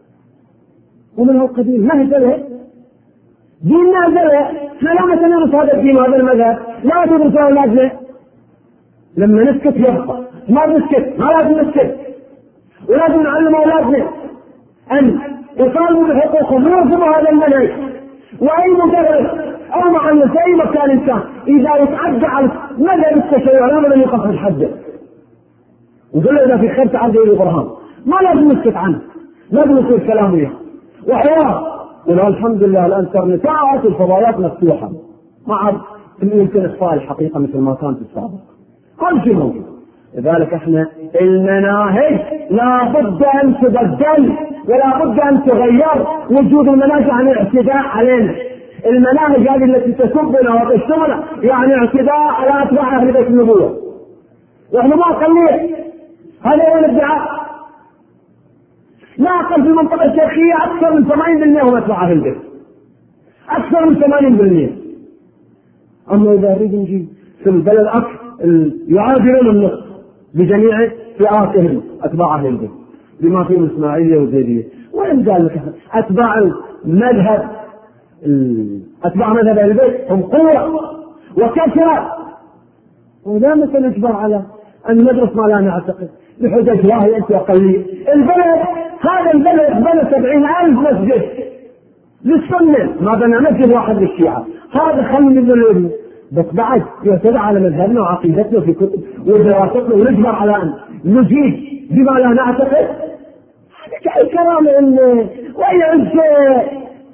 ومن هو القديم ما هزله ديننا هزله. احنا لا نتنرس هذا الدين وهذا المذهب، لا تدرس أولادنا. لما نسكت يبقى، ما نسكت ما لازم نسكت، ولازم نعلم أولادنا أن يطالبوا بحقوقهم ويرفضوا هذا المنهج. وأي مدرس أو معلم في أي مكان إنسان إذا يتعدى على مذهب التشيع لا بد أن يقف الحد. وقل له إذا في خير تعال جاي الإبراهام، ما لازم نسكت عنه، لازم يصير كلام وياه وحوار. ولا الحمد لله الانترنتات والفضائيات مفتوحة، ما عاد يمكن إخفاء الحقيقة مثل ما كانت السابق، كل شيء موجود. لذلك احنا المناهج لا بد ان تبدل ولا بد ان تغير. وجود المناهج يعني اعتداء علينا، المناهج هذه التي تسبنا وتشتمنا يعني اعتداء على اتباع اهل بيت النبوة، واحنا ما نخليه. هذا هو الادعاء. ناقل في المنطقة الشرقية اكثر من ثمانين بالمئة هم اتباع اهل البيت، اكثر من ثمانين بالمئة. اما اذا نريد نجي في البلد اكثر يعادلون النصف بجميع فئاتهم اتباع اهل البيت بما فيهم اسماعيليه وزيديه. وين قال لك اتباع المذهب اتباع مذهب اهل البيت هم قوه وكثره، ولا مثل نجبر على ان ندرس ما لا نعتقد بحجج واهي انت اقليه. البلد هذا البلد بنى سبعين الف مسجد للسنه، ما بنى مسجد واحد للشيعه. هذا خلي من العلم بس بعد يعتدى على مذهبنا وعقيدتنا في كتب ودراستنا، ونجبر على ان نجيب بما لا نعتقد. هذا كرامه ولا عزه،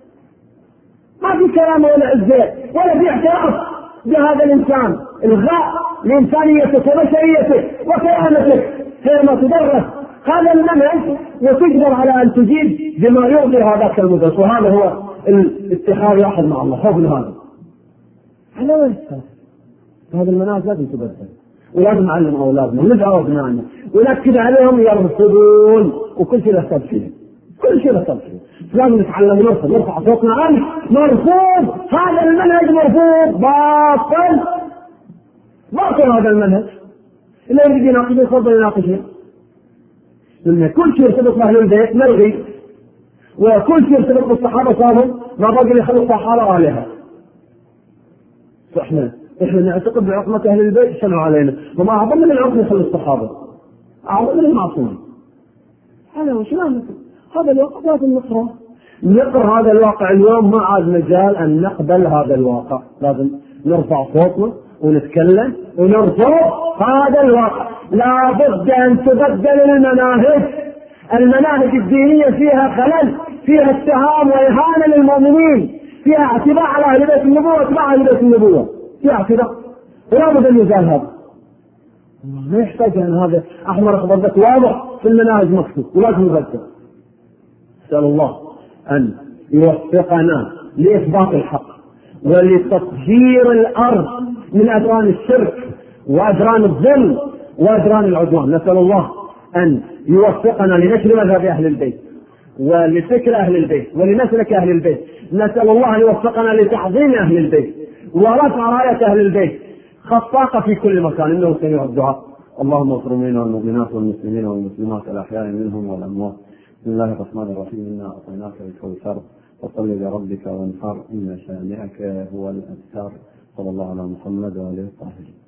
ما في كرامه ولا عزه ولا في اعتراف بهذا الانسان، الغاء لانسانيته وبشريته وكرامته حينما تدرس هذا المنهج وتجبر على ان تجيب بما يرضي هذاك المدرس. وهذا هو الاتخاذ واحد مع الله، خوف هذا على وين هذا المناهج لازم تبدل، ولازم نعلم اولادنا وندعو ابنائنا ونأكد عليهم يرفضون، وكل شيء له سبب فيه، كل شيء له سبب فيه. لازم نتعلم نرفض، نرفع صوتنا عنه، مرفوض هذا المنهج، مرفوض باطل باطل هذا المنهج. اللي يريد يناقشه يفضل يناقشه، لأن كل شيء يرتبط بأهل البيت ملغي، وكل شيء يرتبط بالصحابة صاروا ما بقي يخلوا الصحابة آلهة. فإحنا إحنا نعتقد بعظمة أهل البيت شنو علينا، وما أعظم من العظمة يخلوا الصحابة، أعظم من المعصومين. هذا وش هذا الواقع لازم نقرأ نقرأ هذا الواقع اليوم. ما عاد مجال أن نقبل هذا الواقع، لازم نرفع صوتنا ونتكلم ونرفض هذا الواقع. لا بد أن تبدل المناهج، المناهج الدينية فيها خلل، فيها اتهام وإهانة للمؤمنين، فيها اعتداء على أهل بيت النبوة واتباع أهل بيت النبوة، فيها اعتداء ولا بد أن يزال هذا. ما يحتاج أن هذا أحمر أخضر واضح في المناهج مكتوب ولازم نبدل. أسأل الله أن يوفقنا لإثبات الحق ولتطهير الأرض من أدران الشرك وأدران الظلم وأدران العدوان. نسأل الله أن يوفقنا لنشر مذهب أهل البيت ولفكر أهل البيت ولنسلك أهل البيت. نسأل الله أن يوفقنا لتعظيم أهل البيت ورفع راية أهل البيت خطاقة في كل مكان، إنه سميع الدعاء. اللهم اغفر لنا والمؤمنات والمسلمين والمسلمات الأحياء منهم والأموات. بسم الله الرحمن الرحيم. إنا أعطيناك الكوثر فصل لربك وانحر إن شانئك هو الأبتر. صلى الله على محمد وآله وصحبه.